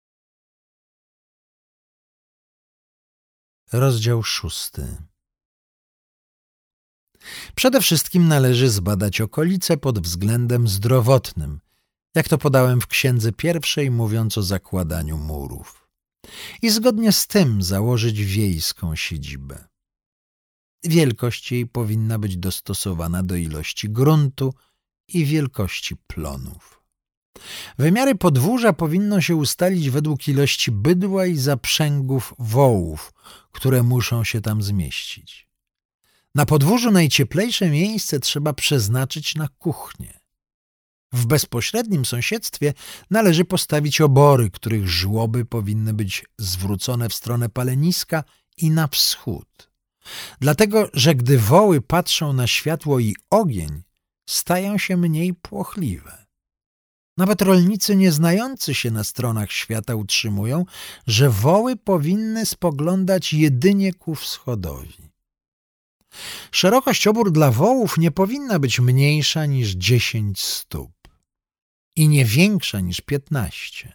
Rozdział szósty. Przede wszystkim należy zbadać okolice pod względem zdrowotnym, jak to podałem w księdze pierwszej, mówiąc o zakładaniu murów, i zgodnie z tym założyć wiejską siedzibę. Wielkość jej powinna być dostosowana do ilości gruntu i wielkości plonów. Wymiary podwórza powinno się ustalić według ilości bydła i zaprzęgów wołów, które muszą się tam zmieścić. Na podwórzu najcieplejsze miejsce trzeba przeznaczyć na kuchnię. W bezpośrednim sąsiedztwie należy postawić obory, których żłoby powinny być zwrócone w stronę paleniska i na wschód. Dlatego, że gdy woły patrzą na światło i ogień, stają się mniej płochliwe. Nawet rolnicy nieznający się na stronach świata utrzymują, że woły powinny spoglądać jedynie ku wschodowi. Szerokość obór dla wołów nie powinna być mniejsza niż dziesięć stóp i nie większa niż piętnaście.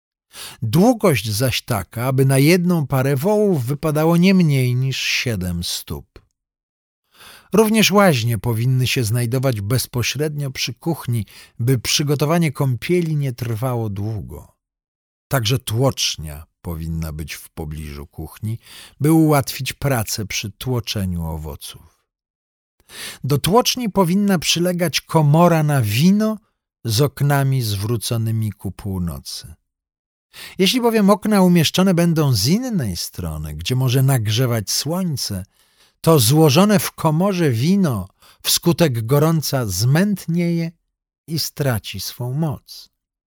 Długość zaś taka, aby na jedną parę wołów wypadało nie mniej niż siedem stóp. Również łaźnie powinny się znajdować bezpośrednio przy kuchni, by przygotowanie kąpieli nie trwało długo. Także tłocznia powinna być w pobliżu kuchni, by ułatwić pracę przy tłoczeniu owoców. Do tłoczni powinna przylegać komora na wino z oknami zwróconymi ku północy. Jeśli bowiem okna umieszczone będą z innej strony, gdzie może nagrzewać słońce, to złożone w komorze wino wskutek gorąca zmętnieje i straci swą moc.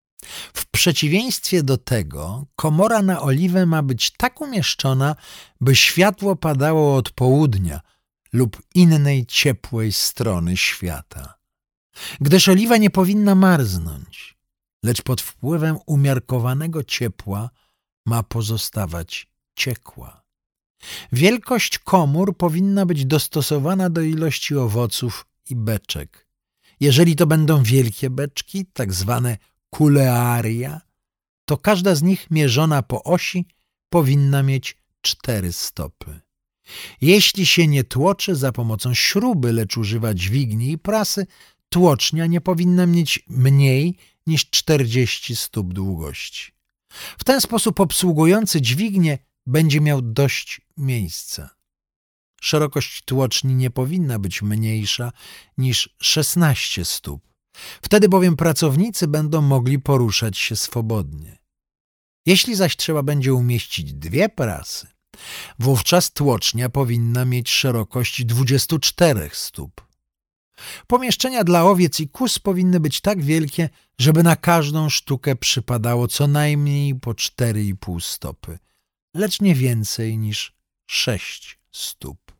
W przeciwieństwie do tego komora na oliwę ma być tak umieszczona, by światło padało od południa lub innej ciepłej strony świata. Gdyż oliwa nie powinna marznąć, lecz pod wpływem umiarkowanego ciepła ma pozostawać ciekła. Wielkość komór powinna być dostosowana do ilości owoców i beczek. Jeżeli to będą wielkie beczki, tak zwane kulearia, to każda z nich mierzona po osi powinna mieć cztery stopy. Jeśli się nie tłoczy za pomocą śruby, lecz używa dźwigni i prasy, tłocznia nie powinna mieć mniej niż czterdzieści stóp długości. W ten sposób obsługujący dźwignię będzie miał dość miejsca. Szerokość tłoczni nie powinna być mniejsza niż szesnaście stóp. Wtedy bowiem pracownicy będą mogli poruszać się swobodnie. Jeśli zaś trzeba będzie umieścić dwie prasy, wówczas tłocznia powinna mieć szerokość dwadzieścia cztery stóp. Pomieszczenia dla owiec i kóz powinny być tak wielkie, żeby na każdą sztukę przypadało co najmniej po cztery i pół stopy, lecz nie więcej niż sześć stóp.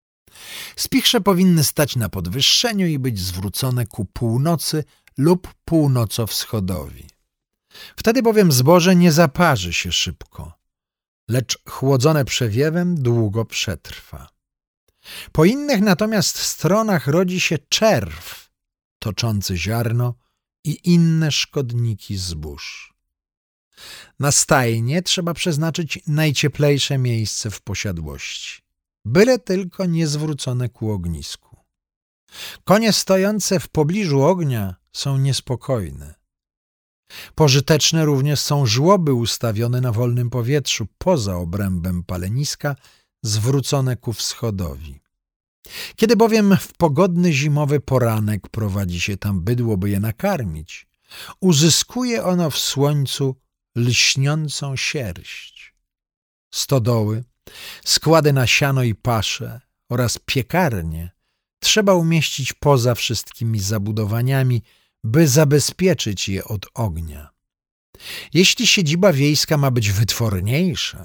Spichrze powinny stać na podwyższeniu i być zwrócone ku północy lub północowschodowi. Wtedy bowiem zboże nie zaparzy się szybko, lecz chłodzone przewiewem długo przetrwa. Po innych natomiast stronach rodzi się czerw toczący ziarno i inne szkodniki zbóż. Na stajnie trzeba przeznaczyć najcieplejsze miejsce w posiadłości, byle tylko nie zwrócone ku ognisku. Konie stojące w pobliżu ognia są niespokojne. Pożyteczne również są żłoby ustawione na wolnym powietrzu poza obrębem paleniska, zwrócone ku wschodowi. Kiedy bowiem w pogodny zimowy poranek prowadzi się tam bydło, by je nakarmić, uzyskuje ono w słońcu lśniącą sierść. Stodoły, składy na siano i pasze oraz piekarnie trzeba umieścić poza wszystkimi zabudowaniami, by zabezpieczyć je od ognia. Jeśli siedziba wiejska ma być wytworniejsza,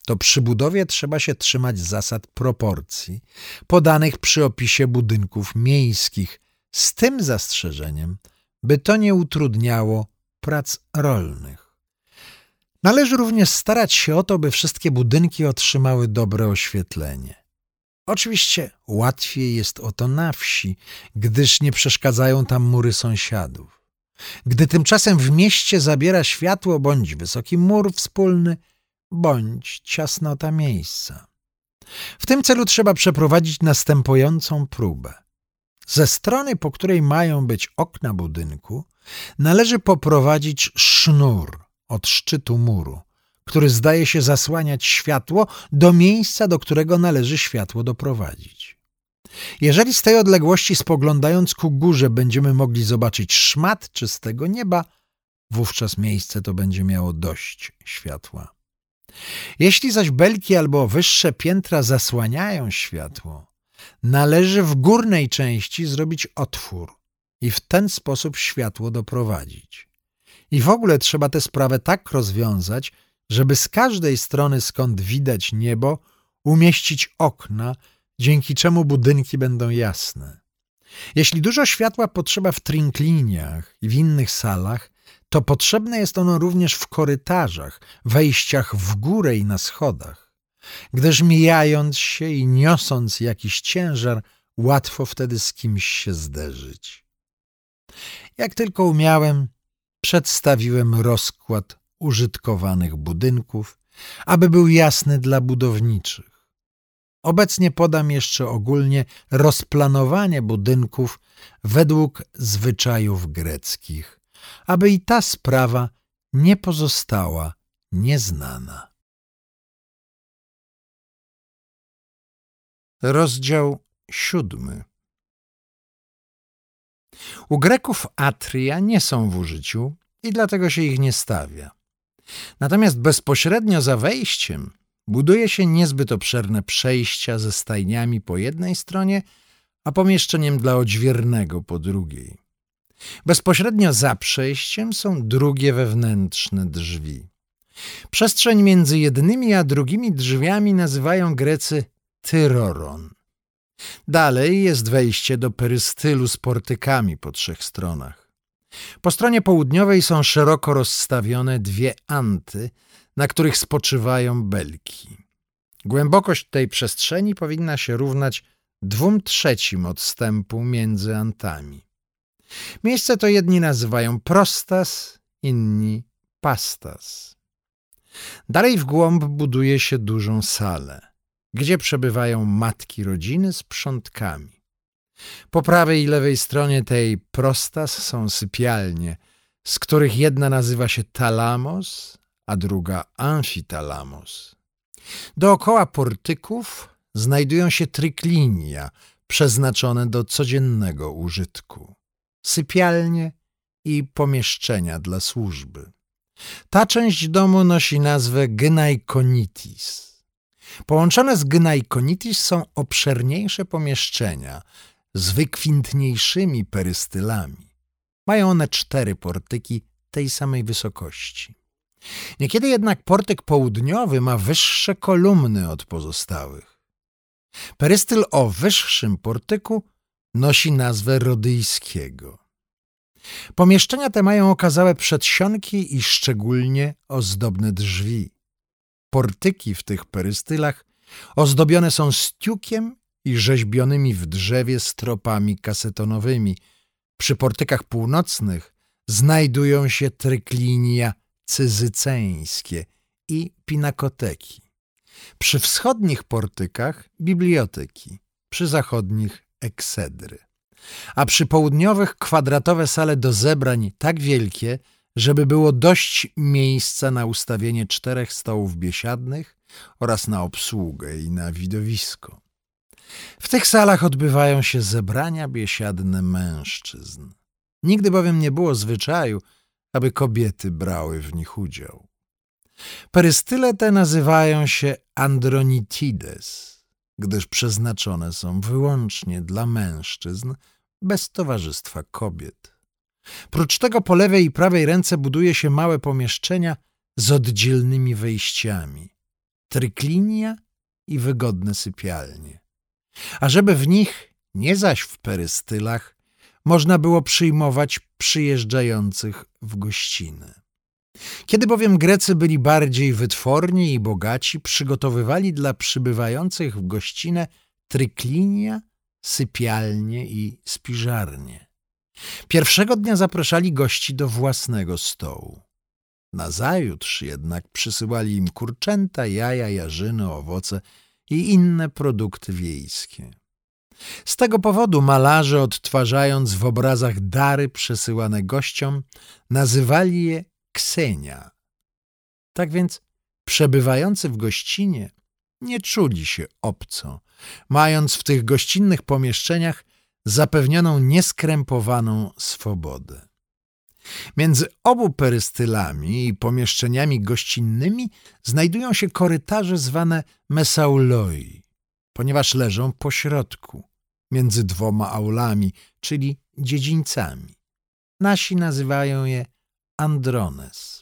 to przy budowie trzeba się trzymać zasad proporcji podanych przy opisie budynków miejskich, z tym zastrzeżeniem, by to nie utrudniało prac rolnych. Należy również starać się o to, by wszystkie budynki otrzymały dobre oświetlenie. Oczywiście łatwiej jest o to na wsi, gdyż nie przeszkadzają tam mury sąsiadów. Gdy tymczasem w mieście zabiera światło bądź wysoki mur wspólny, bądź ciasnota miejsca. W tym celu trzeba przeprowadzić następującą próbę. Ze strony, po której mają być okna budynku, należy poprowadzić sznur od szczytu muru, który zdaje się zasłaniać światło, do miejsca, do którego należy światło doprowadzić. Jeżeli z tej odległości spoglądając ku górze będziemy mogli zobaczyć szmat czystego nieba, wówczas miejsce to będzie miało dość światła. Jeśli zaś belki albo wyższe piętra zasłaniają światło, należy w górnej części zrobić otwór i w ten sposób światło doprowadzić. I w ogóle trzeba tę sprawę tak rozwiązać, żeby z każdej strony, skąd widać niebo, umieścić okna, dzięki czemu budynki będą jasne. Jeśli dużo światła potrzeba w trinkliniach i w innych salach, to potrzebne jest ono również w korytarzach, wejściach w górę i na schodach, gdyż mijając się i niosąc jakiś ciężar, łatwo wtedy z kimś się zderzyć. Jak tylko umiałem, przedstawiłem rozkład użytkowanych budynków, aby był jasny dla budowniczych. Obecnie podam jeszcze ogólnie rozplanowanie budynków według zwyczajów greckich, aby i ta sprawa nie pozostała nieznana. Rozdział siódmy. U Greków atria nie są w użyciu i dlatego się ich nie stawia. Natomiast bezpośrednio za wejściem buduje się niezbyt obszerne przejścia ze stajniami po jednej stronie, a pomieszczeniem dla odźwiernego po drugiej. Bezpośrednio za przejściem są drugie wewnętrzne drzwi. Przestrzeń między jednymi a drugimi drzwiami nazywają Grecy tyroron. Dalej jest wejście do perystylu z portykami po trzech stronach. Po stronie południowej są szeroko rozstawione dwie anty, na których spoczywają belki. Głębokość tej przestrzeni powinna się równać dwóm trzecim odstępu między antami. Miejsce to jedni nazywają prostas, inni pastas. Dalej w głąb buduje się dużą salę, gdzie przebywają matki rodziny z przątkami. Po prawej i lewej stronie tej prostas są sypialnie, z których jedna nazywa się talamos, a druga amfitalamos. Dookoła portyków znajdują się tryklinia przeznaczone do codziennego użytku, sypialnie i pomieszczenia dla służby. Ta część domu nosi nazwę gynaikonitis. Połączone z gynaikonitis są obszerniejsze pomieszczenia z wykwintniejszymi perystylami. Mają one cztery portyki tej samej wysokości. Niekiedy jednak portyk południowy ma wyższe kolumny od pozostałych. Perystyl o wyższym portyku nosi nazwę rodyjskiego. Pomieszczenia te mają okazałe przedsionki i szczególnie ozdobne drzwi. Portyki w tych perystylach ozdobione są stiukiem i rzeźbionymi w drzewie stropami kasetonowymi. Przy portykach północnych znajdują się tryklinia cyzyceńskie i pinakoteki. Przy wschodnich portykach biblioteki, przy zachodnich eksedry. A przy południowych kwadratowe sale do zebrań tak wielkie, żeby było dość miejsca na ustawienie czterech stołów biesiadnych oraz na obsługę i na widowisko. W tych salach odbywają się zebrania biesiadne mężczyzn. Nigdy bowiem nie było zwyczaju, aby kobiety brały w nich udział. Perystyle te nazywają się andronitides, gdyż przeznaczone są wyłącznie dla mężczyzn bez towarzystwa kobiet. Prócz tego po lewej i prawej ręce buduje się małe pomieszczenia z oddzielnymi wejściami. tryklinia i wygodne sypialnie. A żeby w nich, nie zaś w perystylach, można było przyjmować przyjeżdżających w gościny. Kiedy bowiem Grecy byli bardziej wytworni i bogaci, przygotowywali dla przybywających w gościnę tryklinia, sypialnie i spiżarnie. Pierwszego dnia zapraszali gości do własnego stołu. Nazajutrz jednak przysyłali im kurczęta, jaja, jarzyny, owoce i inne produkty wiejskie. Z tego powodu malarze, odtwarzając w obrazach dary przesyłane gościom, nazywali je ksenia. Tak więc przebywający w gościnie nie czuli się obco, mając w tych gościnnych pomieszczeniach zapewnioną nieskrępowaną swobodę. Między obu perystylami i pomieszczeniami gościnnymi znajdują się korytarze zwane mesauloi, ponieważ leżą pośrodku, między dwoma aulami, czyli dziedzińcami. Nasi nazywają je andrones.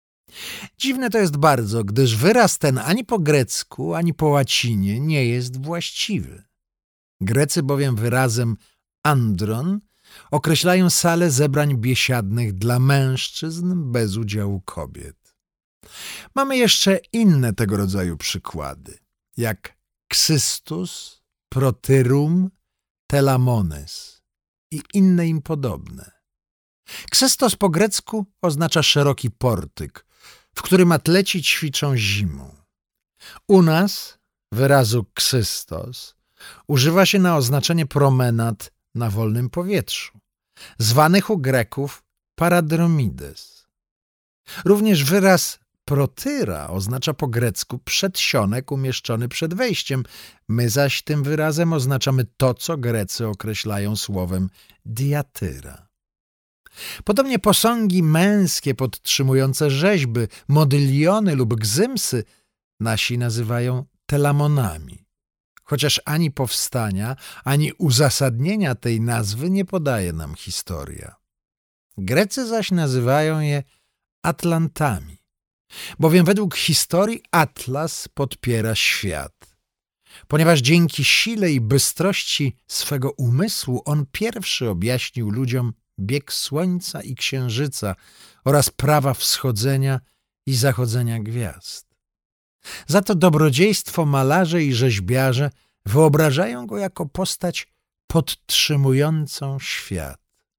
Dziwne to jest bardzo, gdyż wyraz ten ani po grecku, ani po łacinie nie jest właściwy. Grecy bowiem wyrazem andron określają salę zebrań biesiadnych dla mężczyzn bez udziału kobiet. Mamy jeszcze inne tego rodzaju przykłady, jak ksystus, protyrum, telamones i inne im podobne. Ksystos po grecku oznacza szeroki portyk, w którym atleci ćwiczą zimą. U nas wyrazu ksystos używa się na oznaczenie promenad na wolnym powietrzu, zwanych u Greków paradromides. Również wyraz protyra oznacza po grecku przedsionek umieszczony przed wejściem, my zaś tym wyrazem oznaczamy to, co Grecy określają słowem diatyra. Podobnie posągi męskie podtrzymujące rzeźby, modyliony lub gzymsy nasi nazywają telamonami, chociaż ani powstania, ani uzasadnienia tej nazwy nie podaje nam historia. Grecy zaś nazywają je atlantami, bowiem według historii Atlas podpiera świat. Ponieważ dzięki sile i bystrości swego umysłu on pierwszy objaśnił ludziom bieg słońca i księżyca oraz prawa wschodzenia i zachodzenia gwiazd. Za to dobrodziejstwo malarze i rzeźbiarze wyobrażają go jako postać podtrzymującą świat.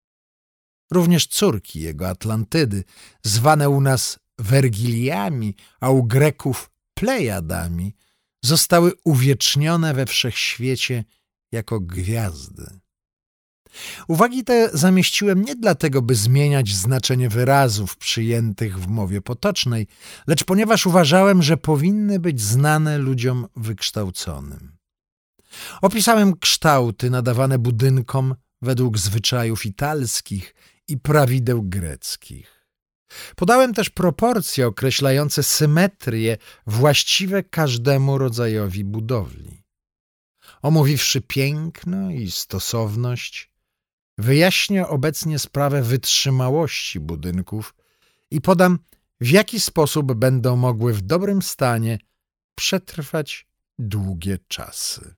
Również córki jego Atlantydy, zwane u nas Wergiliami, a u Greków Plejadami, zostały uwiecznione we wszechświecie jako gwiazdy. Uwagi te zamieściłem nie dlatego, by zmieniać znaczenie wyrazów przyjętych w mowie potocznej, lecz ponieważ uważałem, że powinny być znane ludziom wykształconym. Opisałem kształty nadawane budynkom według zwyczajów italskich i prawideł greckich. Podałem też proporcje określające symetrię właściwe każdemu rodzajowi budowli. Omówiwszy piękno i stosowność, wyjaśnię obecnie sprawę wytrzymałości budynków i podam, w jaki sposób będą mogły w dobrym stanie przetrwać długie czasy.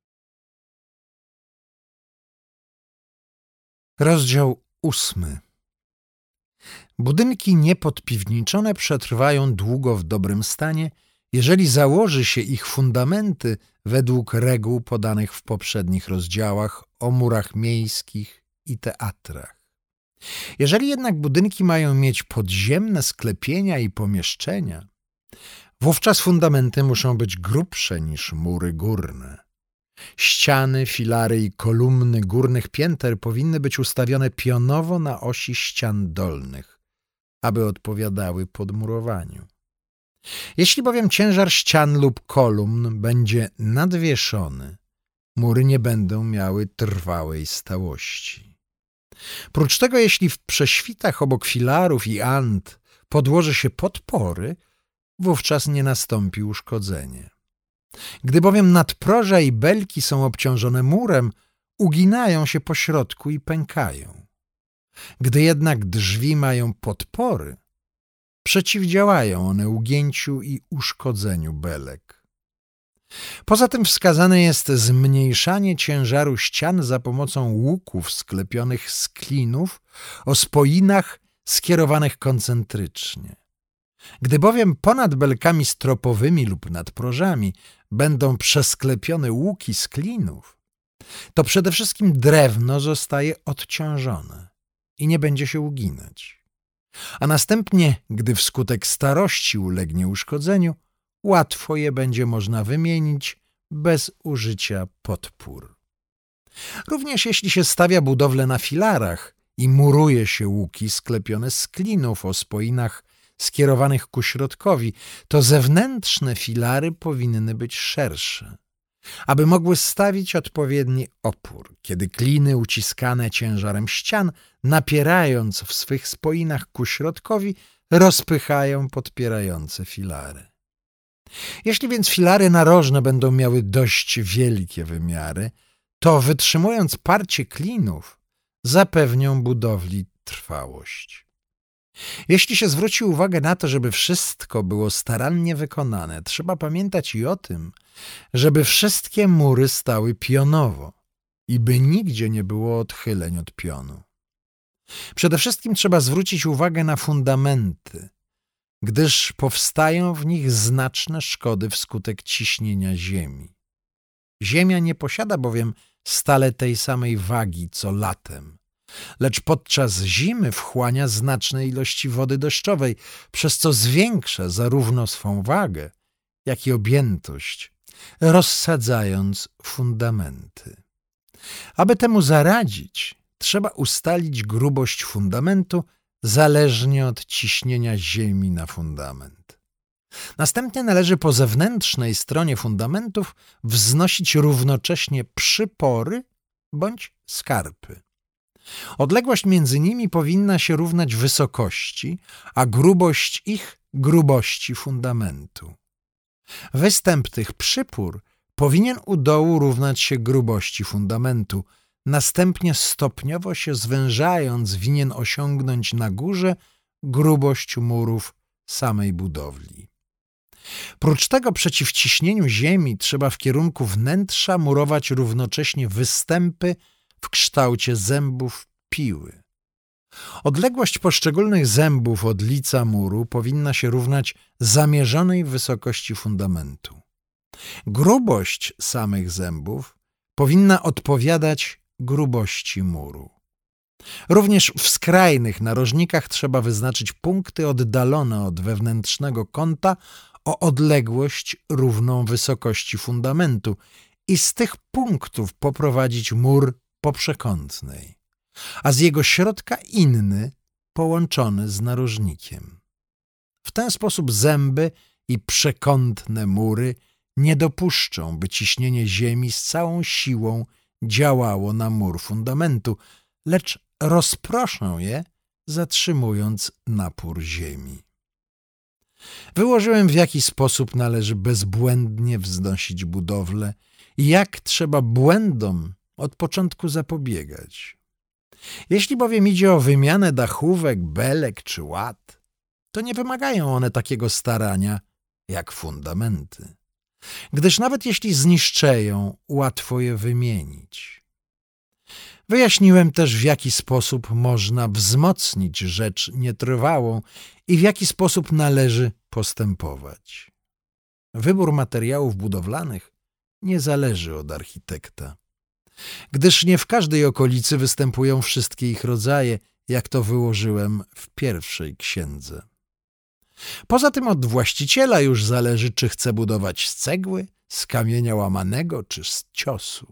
Rozdział ósmy. Budynki niepodpiwniczone przetrwają długo w dobrym stanie, jeżeli założy się ich fundamenty według reguł podanych w poprzednich rozdziałach o murach miejskich i teatrach. Jeżeli jednak budynki mają mieć podziemne sklepienia i pomieszczenia, wówczas fundamenty muszą być grubsze niż mury górne. Ściany, filary i kolumny górnych pięter powinny być ustawione pionowo na osi ścian dolnych, aby odpowiadały podmurowaniu. Jeśli bowiem ciężar ścian lub kolumn będzie nadwieszony, mury nie będą miały trwałej stałości. Prócz tego, jeśli w prześwitach obok filarów i ant podłoży się podpory, wówczas nie nastąpi uszkodzenie. Gdy bowiem nadproża i belki są obciążone murem, uginają się po środku i pękają. Gdy jednak drzwi mają podpory, przeciwdziałają one ugięciu i uszkodzeniu belek. Poza tym wskazane jest zmniejszanie ciężaru ścian za pomocą łuków sklepionych z klinów o spoinach skierowanych koncentrycznie. Gdy bowiem ponad belkami stropowymi lub nad prożami będą przesklepione łuki z klinów, to przede wszystkim drewno zostaje odciążone i nie będzie się uginać. A następnie, gdy wskutek starości ulegnie uszkodzeniu, łatwo je będzie można wymienić bez użycia podpór. Również jeśli się stawia budowlę na filarach i muruje się łuki sklepione z klinów o spoinach skierowanych ku środkowi, to zewnętrzne filary powinny być szersze, aby mogły stawić odpowiedni opór, kiedy kliny uciskane ciężarem ścian, napierając w swych spoinach ku środkowi, rozpychają podpierające filary. Jeśli więc filary narożne będą miały dość wielkie wymiary, to wytrzymując parcie klinów, zapewnią budowli trwałość. Jeśli się zwróci uwagę na to, żeby wszystko było starannie wykonane, trzeba pamiętać i o tym, żeby wszystkie mury stały pionowo i by nigdzie nie było odchyleń od pionu. Przede wszystkim trzeba zwrócić uwagę na fundamenty, gdyż powstają w nich znaczne szkody wskutek ciśnienia ziemi. Ziemia nie posiada bowiem stale tej samej wagi co latem, lecz podczas zimy wchłania znaczne ilości wody deszczowej, przez co zwiększa zarówno swą wagę, jak i objętość, rozsadzając fundamenty. Aby temu zaradzić, trzeba ustalić grubość fundamentu zależnie od ciśnienia ziemi na fundament. Następnie należy po zewnętrznej stronie fundamentów wznosić równocześnie przypory bądź skarpy. Odległość między nimi powinna się równać wysokości, a grubość ich grubości fundamentu. Występ tych przypór powinien u dołu równać się grubości fundamentu, następnie stopniowo się zwężając winien osiągnąć na górze grubość murów samej budowli. Prócz tego przeciw ciśnieniu ziemi trzeba w kierunku wnętrza murować równocześnie występy w kształcie zębów piły. Odległość poszczególnych zębów od lica muru powinna się równać zamierzonej wysokości fundamentu. Grubość samych zębów powinna odpowiadać grubości muru. Również w skrajnych narożnikach trzeba wyznaczyć punkty oddalone od wewnętrznego kąta o odległość równą wysokości fundamentu i z tych punktów poprowadzić mur poprzekątnej, a z jego środka inny połączony z narożnikiem. W ten sposób zęby i przekątne mury nie dopuszczą, by ciśnienie ziemi z całą siłą działało na mur fundamentu, lecz rozproszą je, zatrzymując napór ziemi. Wyłożyłem, w jaki sposób należy bezbłędnie wznosić budowlę i jak trzeba błędom od początku zapobiegać. Jeśli bowiem idzie o wymianę dachówek, belek czy łat, to nie wymagają one takiego starania jak fundamenty, gdyż nawet jeśli zniszczeją, łatwo je wymienić. Wyjaśniłem też, w jaki sposób można wzmocnić rzecz nietrwałą i w jaki sposób należy postępować. Wybór materiałów budowlanych nie zależy od architekta, gdyż nie w każdej okolicy występują wszystkie ich rodzaje, jak to wyłożyłem w pierwszej księdze. Poza tym od właściciela już zależy, czy chce budować z cegły, z kamienia łamanego czy z ciosu.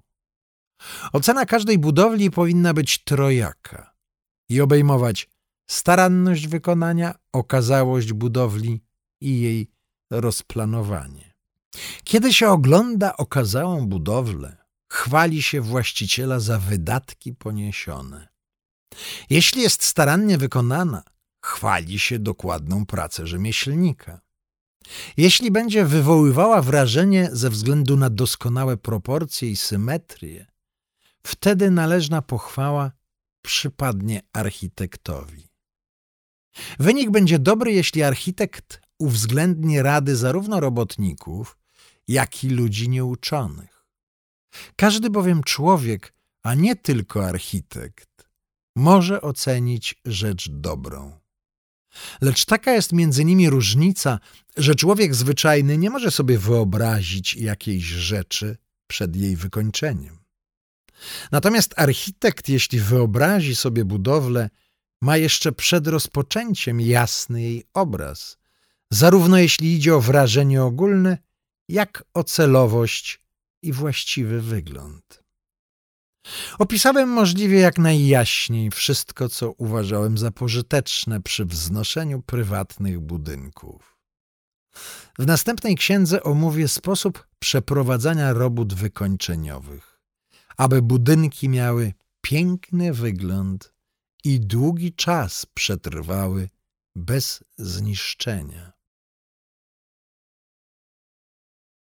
Ocena każdej budowli powinna być trojaka i obejmować staranność wykonania, okazałość budowli i jej rozplanowanie. Kiedy się ogląda okazałą budowlę, chwali się właściciela za wydatki poniesione. Jeśli jest starannie wykonana, chwali się dokładną pracę rzemieślnika. Jeśli będzie wywoływała wrażenie ze względu na doskonałe proporcje i symetrię, wtedy należna pochwała przypadnie architektowi. Wynik będzie dobry, jeśli architekt uwzględni rady zarówno robotników, jak i ludzi nieuczonych. Każdy bowiem człowiek, a nie tylko architekt, może ocenić rzecz dobrą. Lecz taka jest między nimi różnica, że człowiek zwyczajny nie może sobie wyobrazić jakiejś rzeczy przed jej wykończeniem. Natomiast architekt, jeśli wyobrazi sobie budowlę, ma jeszcze przed rozpoczęciem jasny jej obraz, zarówno jeśli idzie o wrażenie ogólne, jak o celowość i właściwy wygląd. Opisałem możliwie jak najjaśniej wszystko, co uważałem za pożyteczne przy wznoszeniu prywatnych budynków. W następnej księdze omówię sposób przeprowadzania robót wykończeniowych, aby budynki miały piękny wygląd i długi czas przetrwały bez zniszczenia.